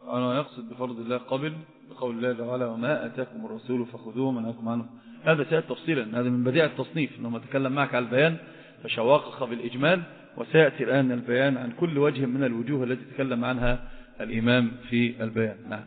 أنا يقصد بفرض الله قبل بقول الله تعالى وما أتاكم الرسول فخذوه ومنهاكم عنه. هذا سيأتي تفصيلا، هذا من بديع التصنيف إنه تكلم معك على البيان فشواقق بالإجمال، وسيأتي الآن البيان عن كل وجه من الوجوه التي تكلم عنها الإمام في البيان. نعم.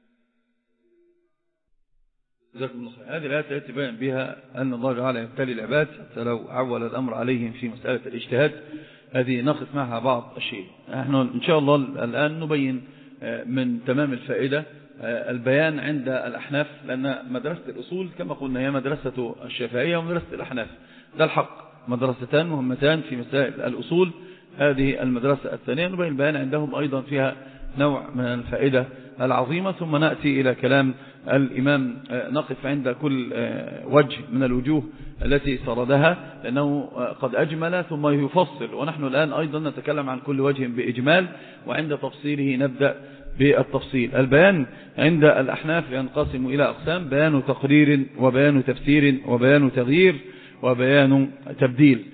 جزاكم الله خير. هذه الآية التي بيان بها أن الله تعالى يبتلي العباد حتى لو عول الأمر عليهم في مسألة الاجتهاد. هذه نقف معها بعض الشيء. نحن إن شاء الله الآن نبين من تمام الفائدة البيان عند الأحناف، لأن مدرسة الأصول كما قلنا هي مدرسة الشافعية ومدرسة الأحناف، ده الحق، مدرستان مهمتان في مسائل الأصول. هذه المدرسة الثانية نبين البيان عندهم أيضا فيها نوع من الفائدة العظيمة، ثم نأتي إلى كلام الإمام نقف عند كل وجه من الوجوه التي سردها، لأنه قد أجمل ثم يفصل، ونحن الآن أيضا نتكلم عن كل وجه بإجمال، وعند تفصيله نبدأ بالتفصيل. البيان عند الأحناف ينقسم إلى أقسام: بيان تقرير، وبيان تفسير، وبيان تغيير، وبيان تبديل.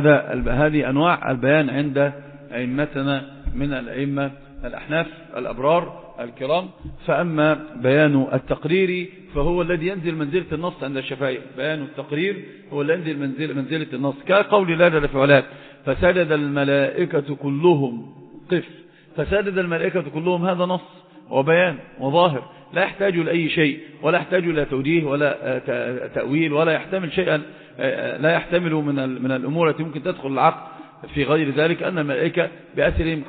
هذه أنواع البيان عند أئمتنا من الأئمة الأحناف الأبرار الكرام. فأما بيان التقرير فهو الذي ينزل منزلة النص عند الشافعية. بيان التقرير هو الذي ينزل منزلة النص، كقول الله جل في علاه فسجد الملائكة كلهم قف. فسجد الملائكة كلهم هذا نص وبيان وظاهر، لا يحتاج لأي شيء، ولا يحتاج إلى توجيه ولا تأويل، ولا يحتمل شيئا لا يحتمل من الأمور التي ممكن تدخل العقل في غير ذلك، أن الملائكة بأسرهم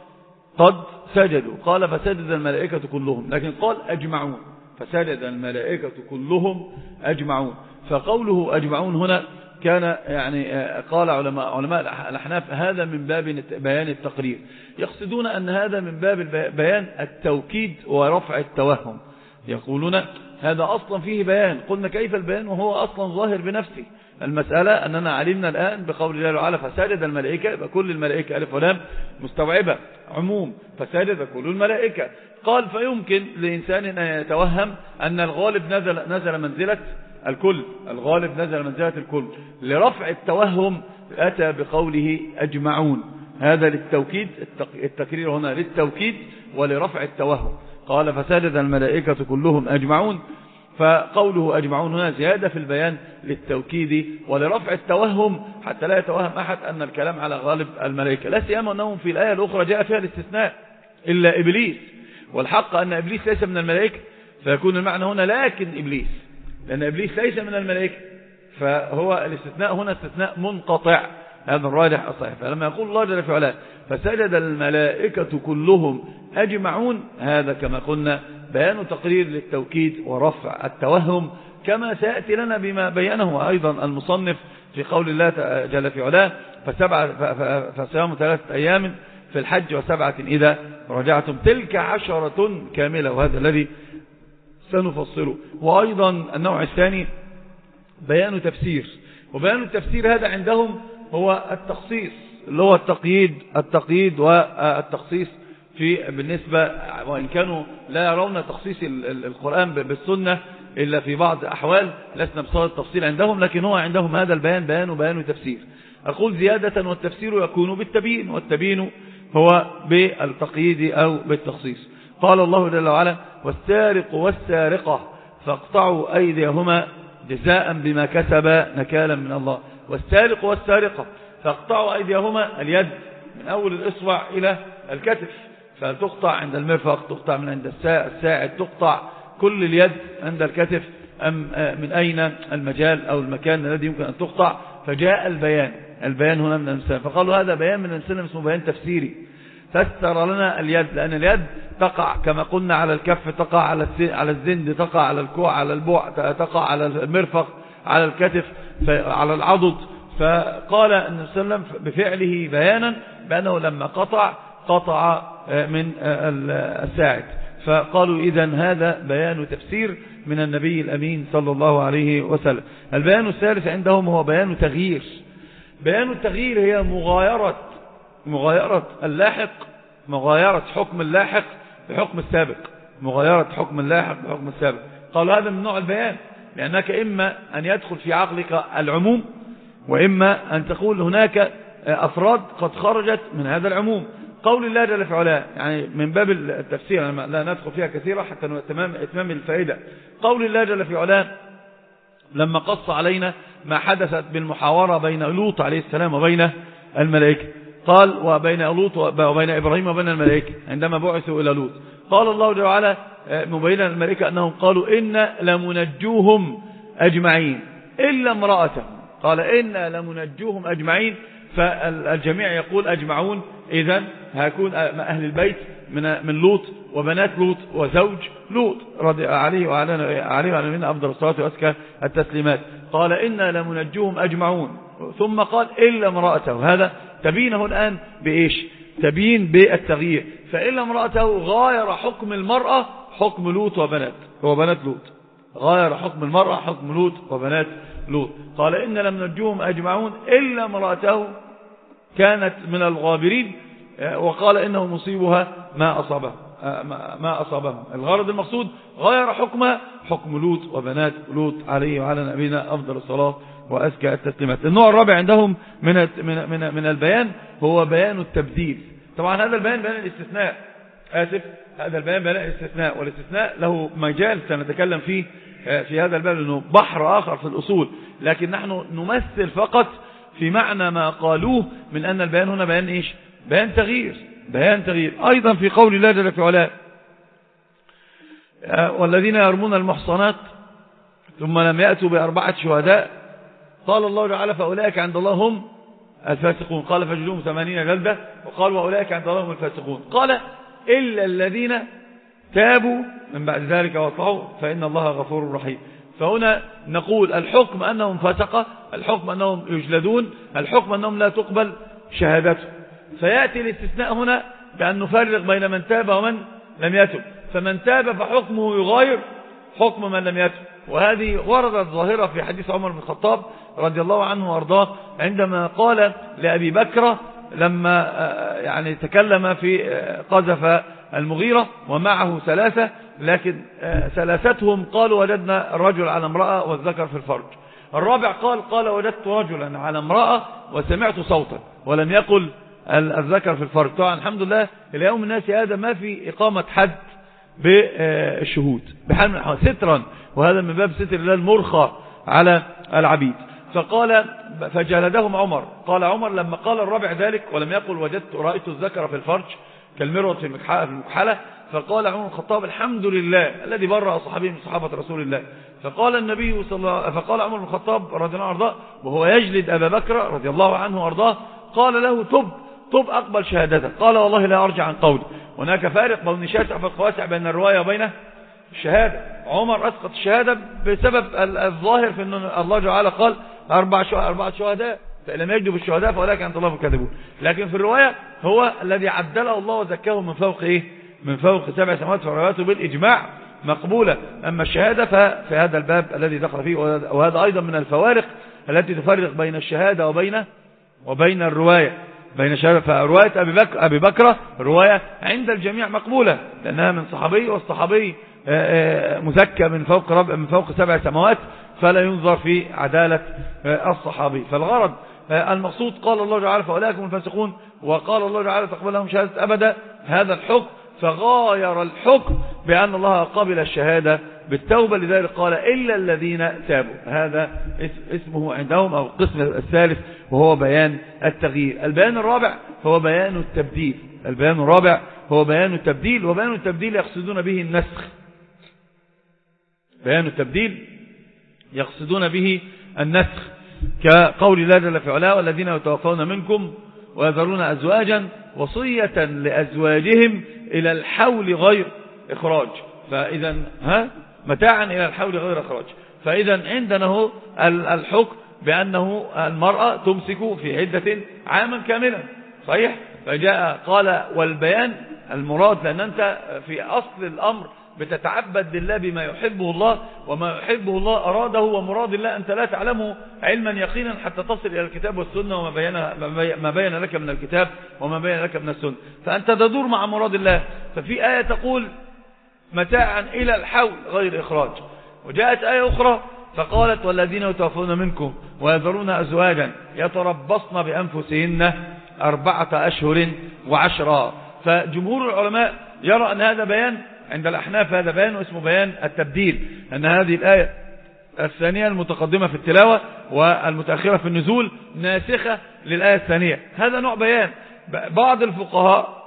قد سجدوا. قال فسجد الملائكة كلهم، لكن قال أجمعون، فسجد الملائكة كلهم أجمعون. فقوله أجمعون هنا كان يعني قال علماء الأحناف هذا من باب بيان التقرير، يقصدون أن هذا من باب بيان التوكيد ورفع التوهم. يقولون هذا أصلا فيه بيان. قلنا كيف البيان وهو أصلا ظاهر بنفسه؟ المسألة أننا علمنا الآن بقول الله تعالى فسجد الملائكة، يبقى كل الملائكة ألف ولام مستوعبة عموم، فسجد كل الملائكة. قال فيمكن لإنسان أن يتوهم أن الغالب نزل منزلة الكل، الغالب نزل منزلة الكل. لرفع التوهم أتى بقوله أجمعون، هذا للتوكيد، التكرير هنا للتوكيد ولرفع التوهم. قال فسجد الملائكة كلهم أجمعون، فقوله أجمعون هنا زيادة في البيان للتوكيد ولرفع التوهم، حتى لا يتوهم أحد أن الكلام على غالب الملائكة، لا سيما أنهم في الآية الأخرى جاء فيها الاستثناء إلا إبليس، والحق أن إبليس ليس من الملائكة، فيكون المعنى هنا لكن إبليس، لأن إبليس ليس من الملائكة، فهو الاستثناء هنا استثناء منقطع، هذا الراجح الصحيح. فلما يقول الله جل في علاه فسجد الملائكة كلهم أجمعون، هذا كما قلنا بيان تقرير للتوكيد ورفع التوهم، كما سيأتي لنا بما بيانه أيضا المصنف في قول الله جل في علاه فصيام 3 أيام في الحج و7 إذا رجعتم، تلك 10 كاملة، وهذا الذي سنفصله. وأيضا النوع الثاني بيان تفسير، وبيان التفسير هذا عندهم هو التخصيص، اللي هو التقييد والتخصيص بالنسبة، وإن كانوا لا يرون تخصيص القرآن بالسنة إلا في بعض أحوال، لسنا بصورة التفصيل عندهم، لكن هو عندهم هذا البيان بيان تفسير. أقول زيادة، والتفسير يكون بالتبيين، والتبيين هو بالتقييد أو بالتخصيص. قال الله جل وعلا والسارق والسارقة فاقطعوا أيديهما جزاء بما كسبا نكالا من الله. والسارق والسارقة فاقطعوا أيديهما، اليد من أول الإصبع إلى الكتف، فتقطع عند المرفق، تقطع من عند الساعد، تقطع كل اليد عند الكتف، أم من أين المجال أو المكان الذي يمكن أن تقطع؟ فجاء البيان هنا من الإنسان، فقالوا هذا بيان من الإنسان اسمه بيان تفسيري، فسر لنا اليد، لأن اليد تقع كما قلنا على الكف، تقع على الزند، تقع على الكوع، على البوع، تقع على المرفق، على الكتف، على العضد. فقال النبي صلى الله عليه وسلم بفعله بيانا بأنه لما قطع من الساعد، فقالوا إذن هذا بيان تفسير من النبي الأمين صلى الله عليه وسلم. البيان الثالث عندهم هو بيان تغيير. بيان التغيير هي مغايرة اللاحق، مغايرة حكم اللاحق بحكم السابق، مغايرة حكم اللاحق بحكم السابق. قالوا هذا من نوع البيان، لأنك إما أن يدخل في عقلك العموم، وإما أن تقول هناك أفراد قد خرجت من هذا العموم. قول الله جل في علاه، يعني من باب التفسير لا ندخل فيها كثيرا حتى اتمام الفائدة. قول الله جل في علاه لما قص علينا ما حدثت بالمحاورة بين لوط عليه السلام وبين الملائكة، قال وبين لوط وبين إبراهيم وبين الملائكة عندما بعثوا إلى لوط، قال الله جل وعلا مبينا الملائكة أنهم قالوا إنا لمنجوهم أجمعين إلا امرأته، قال إنا لمنجوهم أجمعين، فالجميع يقول أجمعون، إذن هيكون أهل البيت من لوط وبنات لوط وزوج لوط رضي عليه وعلى من أفضل الصلاة وأزكى التسليمات. قال إنا لمنجوهم أجمعون، ثم قال إلا امرأته. هذا تبينه الآن بإيش؟ تبين بالتغيير. فإلا امرأته غاير حكم المرأة حكم لوط وبنات لوط، غاير حكم المرأة حكم لوط وبنات لوط. قال إنا لمنجوهم أجمعون إلا امرأته كانت من الغابرين، وقال إنه مصيبها ما أصابهم. الغرض المقصود غير حكمها حكم لوط وبنات لوط عليه وعلى نبينا أفضل الصلاة وأزكى التسليمات. النوع الرابع عندهم من البيان هو بيان التبديل. طبعا هذا البيان بيان الاستثناء، هذا البيان بيان الاستثناء، والاستثناء له مجال سنتكلم فيه في هذا الباب لأنه بحر آخر في الأصول، لكن نحن نمثل فقط في معنى ما قالوه من أن البيان هنا بيان إيش؟ بيان تغيير. أيضا في قول الله جل في علاه والذين يرمون المحصنات ثم لم يأتوا بأربعة شهداء، قال الله تعالى فأولئك عند الله هم الفاسقون، قال فاجلدوهم 80 جلدة، وقال وأولئك عند الله هم الفاسقون، قال إلا الذين تابوا من بعد ذلك واصلحوا فإن الله غفور رحيم. فهنا نقول الحكم أنهم فسقة، الحكم أنهم يجلدون، الحكم أنهم لا تقبل شهادته. فيأتي الاستثناء هنا بأن نفرق بين من تاب ومن لم يتب، فمن تاب فحكمه يغاير حكم من لم يتب. وهذه وردت ظاهرة في حديث عمر بن الخطاب رضي الله عنه وارضاه عندما قال لأبي بكر لما يعني تكلم في قذف المغيرة ومعه ثلاثة، لكن ثلاثتهم قالوا وجدنا الرجل على امرأة والذكر في الفرج، الرابع قال وجدت رجلا على امرأة وسمعت صوتا، ولم يقل الذكر في الفرج. طبعا الحمد لله اليوم الناس هذا ما في إقامة حد بالشهود بحال من الأحوال سترا، وهذا من باب ستر الله المرخى على العبيد. فقال فجلدهم عمر، قال عمر لما قال الرابع ذلك ولم يقل رأيت الذكر في الفرج كالمروة في المكحلة، فقال عمر الخطاب الحمد لله الذي برأ صحابي من صحابة رسول الله. فقال النبي فقال عمر بن الخطاب رضي الله عنه وارضاه وهو يجلد أبا بكر رضي الله عنه وارضاه، قال له تب أقبل شهادتك، قال والله لا أرجع عن قولي. هناك فارق بين شاسع في القواسع بين الرواية وبين الشهادة. عمر أسقط الشهادة بسبب الظاهر في أن الله تعالى قال 4 شهداء، فلم يجدوا بالشهداء فأولئك عند الله الكاذبون. لكن في الرواية هو الذي عدله الله وزكاه من فوق من فوق 7 سماوات، فرواياته بالإجماع مقبولة. أما الشهادة ففي هذا الباب الذي دخل فيه، وهذا أيضا من الفوارق التي تفرق بين الشهادة وبين الرواية. بين شهادة فرواية أبي بكر رواية عند الجميع مقبولة لأنها من صحابي، والصحابي مزكى من فوق 7 سماوات، فلا ينظر في عدالة الصحابي. فالغرض المقصود قال الله تعالى فأولئك هم الفاسقون، وقال الله تعالى تقبل لهم شهادة أبدا، هذا الحكم فغاير الحكم بأن الله قبل الشهادة بالتوبة، لذلك قال إلا الذين تابوا. هذا اسمه عندهم أو القسم الثالث وهو بيان التغيير. البيان الرابع هو بيان التبديل. البيان الرابع هو بيان التبديل، وبيان التبديل يقصدون به النسخ. بيان التبديل يقصدون به النسخ، كقول الله جل في علاه والذين يتوفون منكم ويذرون أزواجا وصية لأزواجهم إلى الحول غير إخراج، فإذا متاعا إلى الحول غير إخراج. فإذا عندنا هو الحكم بأنه المرأة تمسك في عدة عاما كاملا، صحيح؟ فجاء قال والبيان المراد لأن أنت في أصل الأمر بتتعبد لله بما يحبه الله، وما يحبه الله أراده، ومراد الله أنت لا تعلمه علما يقينا حتى تصل إلى الكتاب والسنة وما بين لك من الكتاب وما بين لك من السنة، فأنت تدور مع مراد الله. ففي آية تقول متاعا إلى الحول غير إخراج، وجاءت آية أخرى فقالت والذين يتوفون منكم ويذرون أزواجا يتربصن بأنفسهن 4 أشهر و10. فجمهور العلماء يرى أن هذا بيان عند الأحناف، هذا بيان واسمه بيان التبديل، أن هذه الآية الثانية المتقدمة في التلاوة والمتأخرة في النزول ناسخة للآية الثانية. هذا نوع بيان. بعض الفقهاء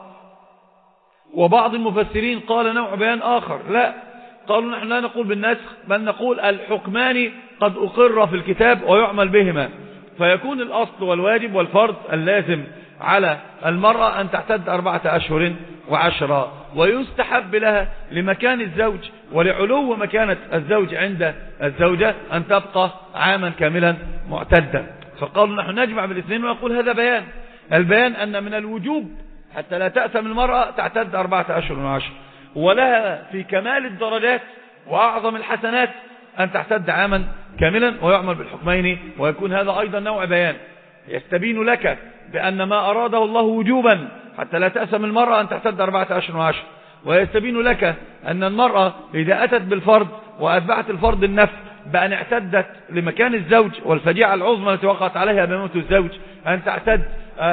وبعض المفسرين قال نوع بيان آخر، لا، قالوا نحن لا نقول بالنسخ بل نقول الحكمان قد أقر في الكتاب ويعمل بهما، فيكون الأصل والواجب والفرض اللازم على المرأة أن تعتد 4 أشهر و10، ويستحب لها لمكان الزوج ولعلو مكانة الزوج عند الزوجة أن تبقى عاما كاملا معتدا. فقالوا نحن نجمع بالاثنين ونقول هذا بيان. البيان أن من الوجوب حتى لا تأثم المرأة تعتد 4 أشهر و10، ولها في كمال الدرجات وأعظم الحسنات أن تعتد عاما كاملا ويعمل بالحكمين، ويكون هذا أيضا نوع بيان يستبين لك بأن ما أراده الله وجوبا حتى لا تأثم المرأة أن تعتد 4 أشهر و10، ويستبين لك أن المرأة إذا أتت بالفرض وأتبعت الفرض النفل بأن اعتدت لمكان الزوج والفجيعة العظمى التي وقعت عليها بموت الزوج أن تعتد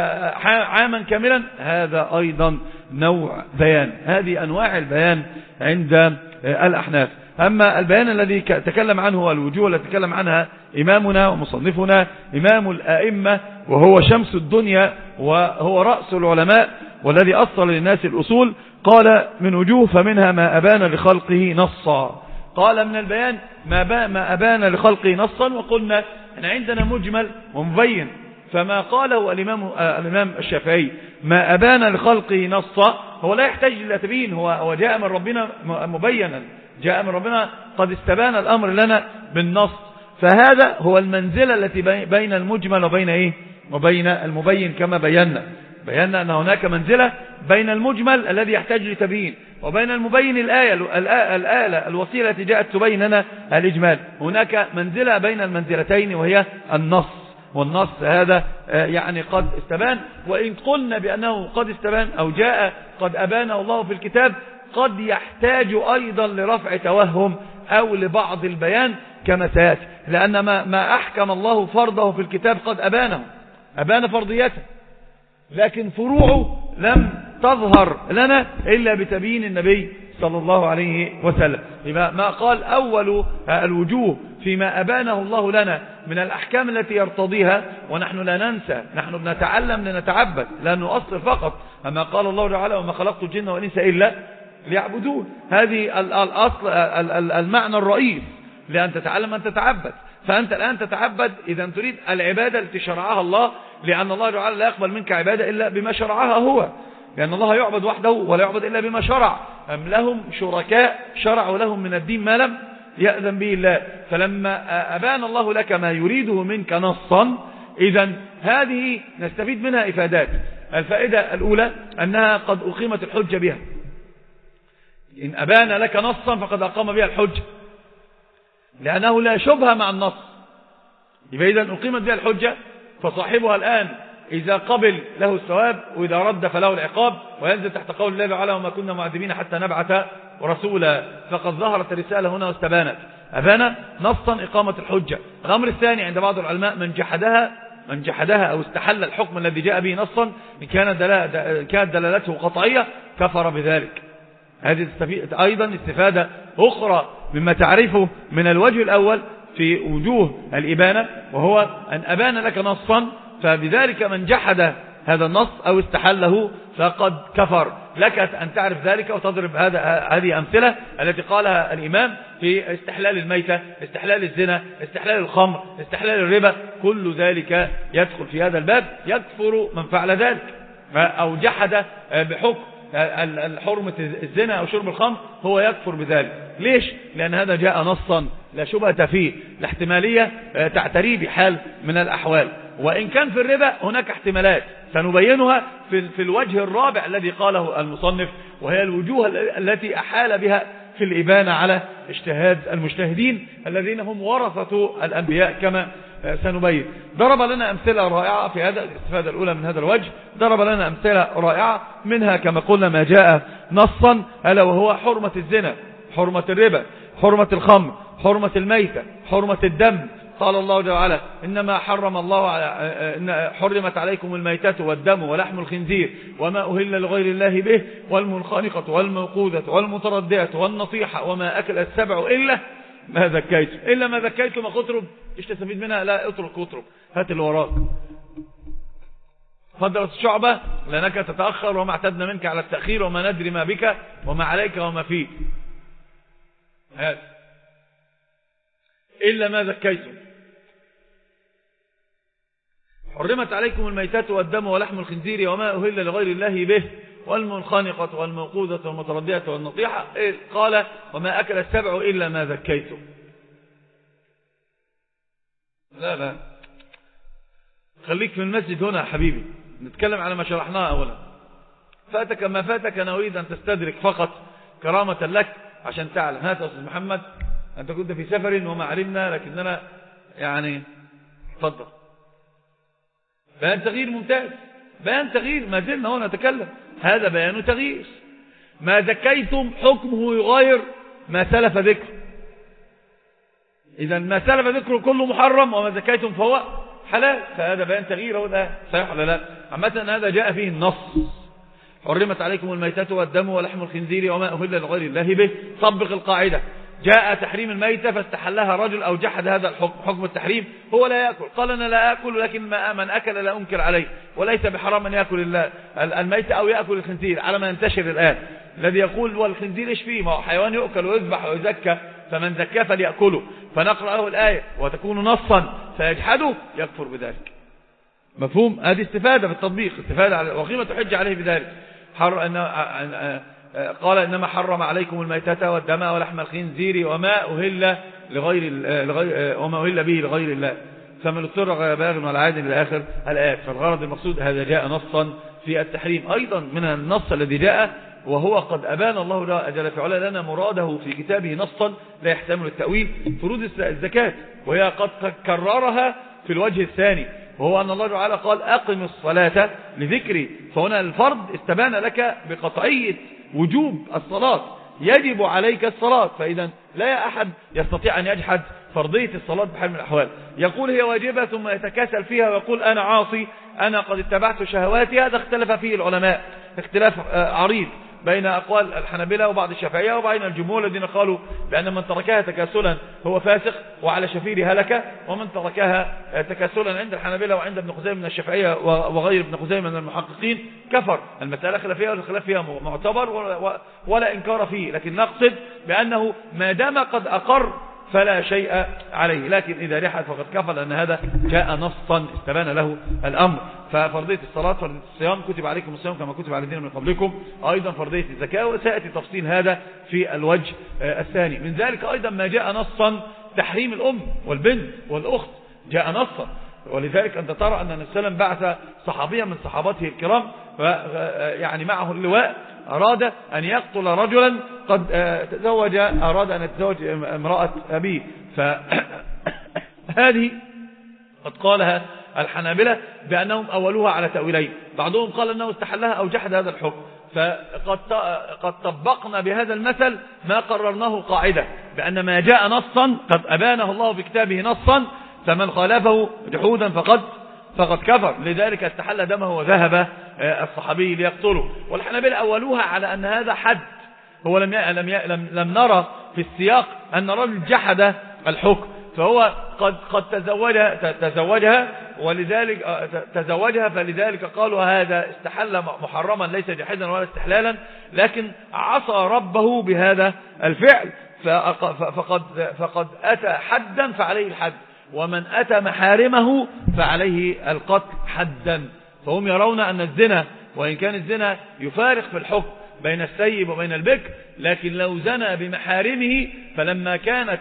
عاما كاملا، هذا أيضا نوع بيان. هذه أنواع البيان عند الأحناف. أما البيان الذي تكلم عنه هو الوجوه التي تكلم عنها إمامنا ومصنفنا إمام الآئمة، وهو شمس الدنيا وهو رأس العلماء والذي أصل للناس الأصول. قال من وجوه فمنها ما أبان لخلقه نصا. قال من البيان ما أبان لخلقه نصا، وقلنا أن عندنا مجمل ومبين، فما قاله الإمام الشافعي ما أبان لخلقه نصا هو لا يحتاج إلى تبيين، هو جاء من ربنا مبينا، جاء من ربنا قد استبان الأمر لنا بالنص. فهذا هو المنزلة التي بين المجمل وبين المبين، كما بينا أن هناك منزلة بين المجمل الذي يحتاج لتبيين وبين المبين الآلة الوسيلة التي جاءت تبين لنا الإجمال. هناك منزلة بين المنزلتين وهي النص، والنص هذا يعني قد استبان، وإن قلنا بأنه قد استبان أو جاء قد أبانه الله في الكتاب قد يحتاج أيضا لرفع توهم أو لبعض البيان كما سيأتي، لأن ما أحكم الله فرضه في الكتاب قد أبان فرضيته، لكن فروعه لم تظهر لنا إلا بتبيين النبي صلى الله عليه وسلم. ما قال أول الوجوه فيما أبانه الله لنا من الأحكام التي يرتضيها، ونحن لا ننسى، نحن بنتعلم لنتعبد لا نؤصل فقط، أما قال الله تعالى وما خلقت الجن والإنس إلا ليعبدون. هذه الأصل المعنى الرئيس لأن تتعلم أن تتعبد. فأنت الآن تتعبد إذا تريد العبادة التي شرعها الله، لأن الله تعالى لا يقبل منك عبادة إلا بما شرعها هو، لأن الله يعبد وحده ولا يعبد إلا بما شرع. أم لهم شركاء شرعوا لهم من الدين ما لم يأذن به الله. فلما أبان الله لك ما يريده منك نصا، إذن هذه نستفيد منها إفادات. الفائدة الأولى أنها قد أقيمت الحجة بها. إن أبان لك نصا فقد أقام بها الحجة، لأنه لا شبه مع النص. إذا أقيمت بها الحجة فصاحبها الآن إذا قبل له الثواب، وإذا رد فله العقاب، وينزل تحت قول الله تعالى وما كنا معذبين حتى نبعث رسولا. فقد ظهرت الرسالة هنا واستبانت، أبان نصا إقامة الحجة. الأمر الثاني عند بعض العلماء من جحدها أو استحل الحكم الذي جاء به نصا إن كانت دلالته قطعية كفر بذلك. هذه أيضا استفادة أخرى مما تعرفه من الوجه الأول في وجوه الإبانة، وهو أن أبان لك نصا، فبذلك من جحد هذا النص أو استحله فقد كفر. لك أن تعرف ذلك وتضرب هذه أمثلة التي قالها الإمام في استحلال الميتة، استحلال الزنا، استحلال الخمر، استحلال الربا، كل ذلك يدخل في هذا الباب. يكفر من فعل ذلك أو جحد بحكم حرمة الزنا أو شرب الخمر، هو يكفر بذلك. ليش؟ لأن هذا جاء نصا لا شبهة فيه، الاحتمالية تعتري بحال من الأحوال. وإن كان في الربا هناك احتمالات سنبينها في الوجه الرابع الذي قاله المصنف، وهي الوجوه التي أحال بها في الإبانة على اجتهاد المجتهدين الذين هم ورثة الأنبياء كما سنبين. ضرب لنا أمثلة رائعة في هذا الاستفادة الأولى من هذا الوجه، ضرب لنا أمثلة رائعة منها كما قلنا ما جاء نصا، ألا وهو حرمة الزنا، حرمة الربا، حرمة الخمر، حرمة الميتة، حرمة الدم. قال الله جل وعلا إنما حرم الله إن حرمت عليكم الميتة والدم ولحم الخنزير وما أهل لغير الله به والمنخنقة والموقوذة والمتردية والنطيحة وما أكل السبع إلا ما ذكيتم. إلا ما ذكيتم أخطرب. إيش تستفيد منها؟ لا اترك اطرب، هات اللي وراك. فضلت الشعبة لأنك تتأخر وما اعتدنا منك على التأخير وما ندري ما بك وما عليك وما فيك. هات إلا ما ذكيتم. حرمت عليكم الميتة والدم ولحم الخنزير وما أهل لغير الله به والمنخنقة والموقوذة والمتردية والنطيحة. قال وما أكل السبع إلا ما ذكيتم. لا خليك في المسجد هنا يا حبيبي، نتكلم على ما شرحناه أولا. فاتك ما فاتك، أنا أريد أن تستدرك فقط كرامة لك عشان تعلم. هات يا أستاذ محمد، أنت كنت في سفر وما علمنا، لكننا يعني تفضل. بيان تغيير ممتاز، بيان تغيير، ما زلنا هنا نتكلم، هذا بيان تغيير. ما ذكيتم حكمه يغير ما سلف ذكر. إذا ما سلف ذكره كله محرم وما ذكيتم فهو حلال، فهذا بيان تغيير. هو ده صحيح ولا لا؟ عامة هذا جاء فيه النص. حرمت عليكم الميتة والدم ولحم الخنزير وما أهل لغير الله به. طبق القاعدة. جاء تحريم الميتة فاستحلها رجل أو جحد هذا الحكم، حكم التحريم. هو لا يأكل، قال أنا لا أكل، لكن من أكل لا أنكر عليه، وليس بحرام أن يأكل الميتة أو يأكل الخنزير على ما ينتشر الآن. الذي يقول والخنزير إيش فيه؟ ما هو حيوان يؤكل ويذبح ويزكى، فمن زكاه فليأكله. فنقرأ له الآية وتكون نصا فيجحده يكفر بذلك. مفهوم؟ هذه استفادة بالتطبيق، استفادة وقيمة تحج عليه بذلك. قال إنما حرم عليكم الميتة والدم ولحم الخنزير وما أهل وما أهل به لغير الله فمن اضطر غير باغ ولا عاد إلى آخر الآيات. فالغرض المقصود هذا جاء نصا في التحريم. أيضا من النص الذي جاء وهو قد أبان الله جل في علا لنا مراده في كتابه نصا لا يحتمل التأويل، فروض الزكاة، وهي قد كررها في الوجه الثاني، وهو أن الله تعالى قال أقم الصلاة لذكري. فهنا الفرض استبان لك بقطعية وجوب الصلاة، يجب عليك الصلاة. فإذا لا أحد يستطيع أن يجحد فرضية الصلاة بحال من الأحوال. يقول هي واجبة ثم يتكاسل فيها ويقول أنا عاصي، أنا قد اتبعت شهواتي. هذا اختلف فيه العلماء اختلاف عريض بين أقوال الحنابلة وبعض الشافعية وبين الجمهور الذين قالوا بأن من تركها تكاسلا هو فاسق وعلى شفير هلكة، ومن تركها تكاسلا عند الحنابلة وعند ابن خزيمة من الشافعية وغير ابن خزيمة من المحققين كفر. المسألة خلافية والخلاف فيها معتبر ولا إنكار فيه، لكن نقصد بأنه ما دام قد أقر فلا شيء عليه، لكن إذا رحل فقد كفر، لأن هذا جاء نصا استبان له الأمر. ففرضية الصلاة، فرضية الصيام، كتب عليكم الصيام كما كتب على الذين من قبلكم، أيضا فرضية الزكاة، وسيأتي تفصيل هذا في الوجه الثاني. من ذلك أيضا ما جاء نصا تحريم الأم والبنت والأخت، جاء نصا. ولذلك أنت ترى أن النبي صلى الله عليه وسلم بعث صحابيا من صحابته الكرام يعني معه اللواء، أراد أن يقتل رجلا قد تزوج، أراد أن يتزوج امرأة أبيه. فهذه قد قالها الحنابلة بأنهم أولوها على تأويلين، بعضهم قال أنه استحلها أو جحد هذا الحكم. فقد طبقنا بهذا المثل ما قررناه قاعدة بأن ما جاء نصا قد أبانه الله في كتابه نصا، فمن خالفه جحودا فقد كفر. لذلك استحل دمه وذهب الصحابي ليقتله. والحنابلة أولوها على أن هذا حد. هو لم نرى في السياق أن رجل جحد الحكم، فهو قد تزوجها ولذلك تزوجها، فلذلك قالوا هذا استحل محرما ليس جحدا ولا استحلالا، لكن عصى ربه بهذا الفعل فقد أتى حدا فعليه الحد، ومن أتى محارمه فعليه القتل حدا. فهم يرون أن الزنا وإن كان الزنا يفارق في الحكم بين السيب وبين البكر، لكن لو زنى بمحارمه فلما كانت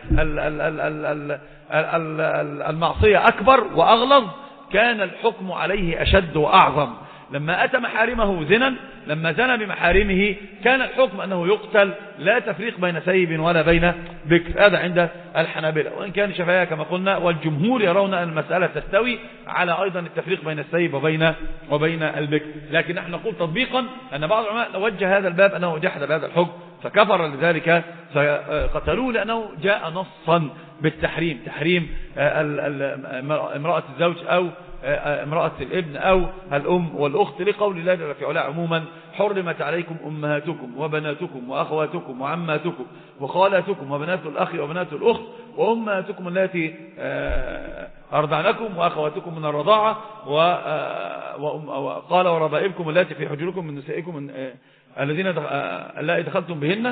المعصية أكبر وأغلظ كان الحكم عليه أشد وأعظم. لما أتى محارمه زنا، لما زنى بمحارمه كان الحكم أنه يقتل، لا تفريق بين سيب ولا بين بكر. هذا عند الحنابلة، وإن كان الشافعية كما قلنا والجمهور يرون أن المسألة تستوي على أيضا التفريق بين السيب وبين البكر. لكن نحن نقول تطبيقا أن بعض العلماء وجه هذا الباب أنه جحد بهذا الحكم فكفر لذلك فقتلوه لأنه جاء نصا بالتحريم، تحريم امرأة الزوج أو امرأة الابن أو الأم والأخت، لقول الله جل في علاه عموما: حرمت عليكم أمهاتكم وبناتكم وأخواتكم وعماتكم وخالاتكم وبنات الأخ وبنات الأخت وأمهاتكم التي أرضعنكم وأخواتكم من الرضاعة، وقال: وربائبكم التي في حجوركم من نسائكم الذين اللائي دخلتم بهن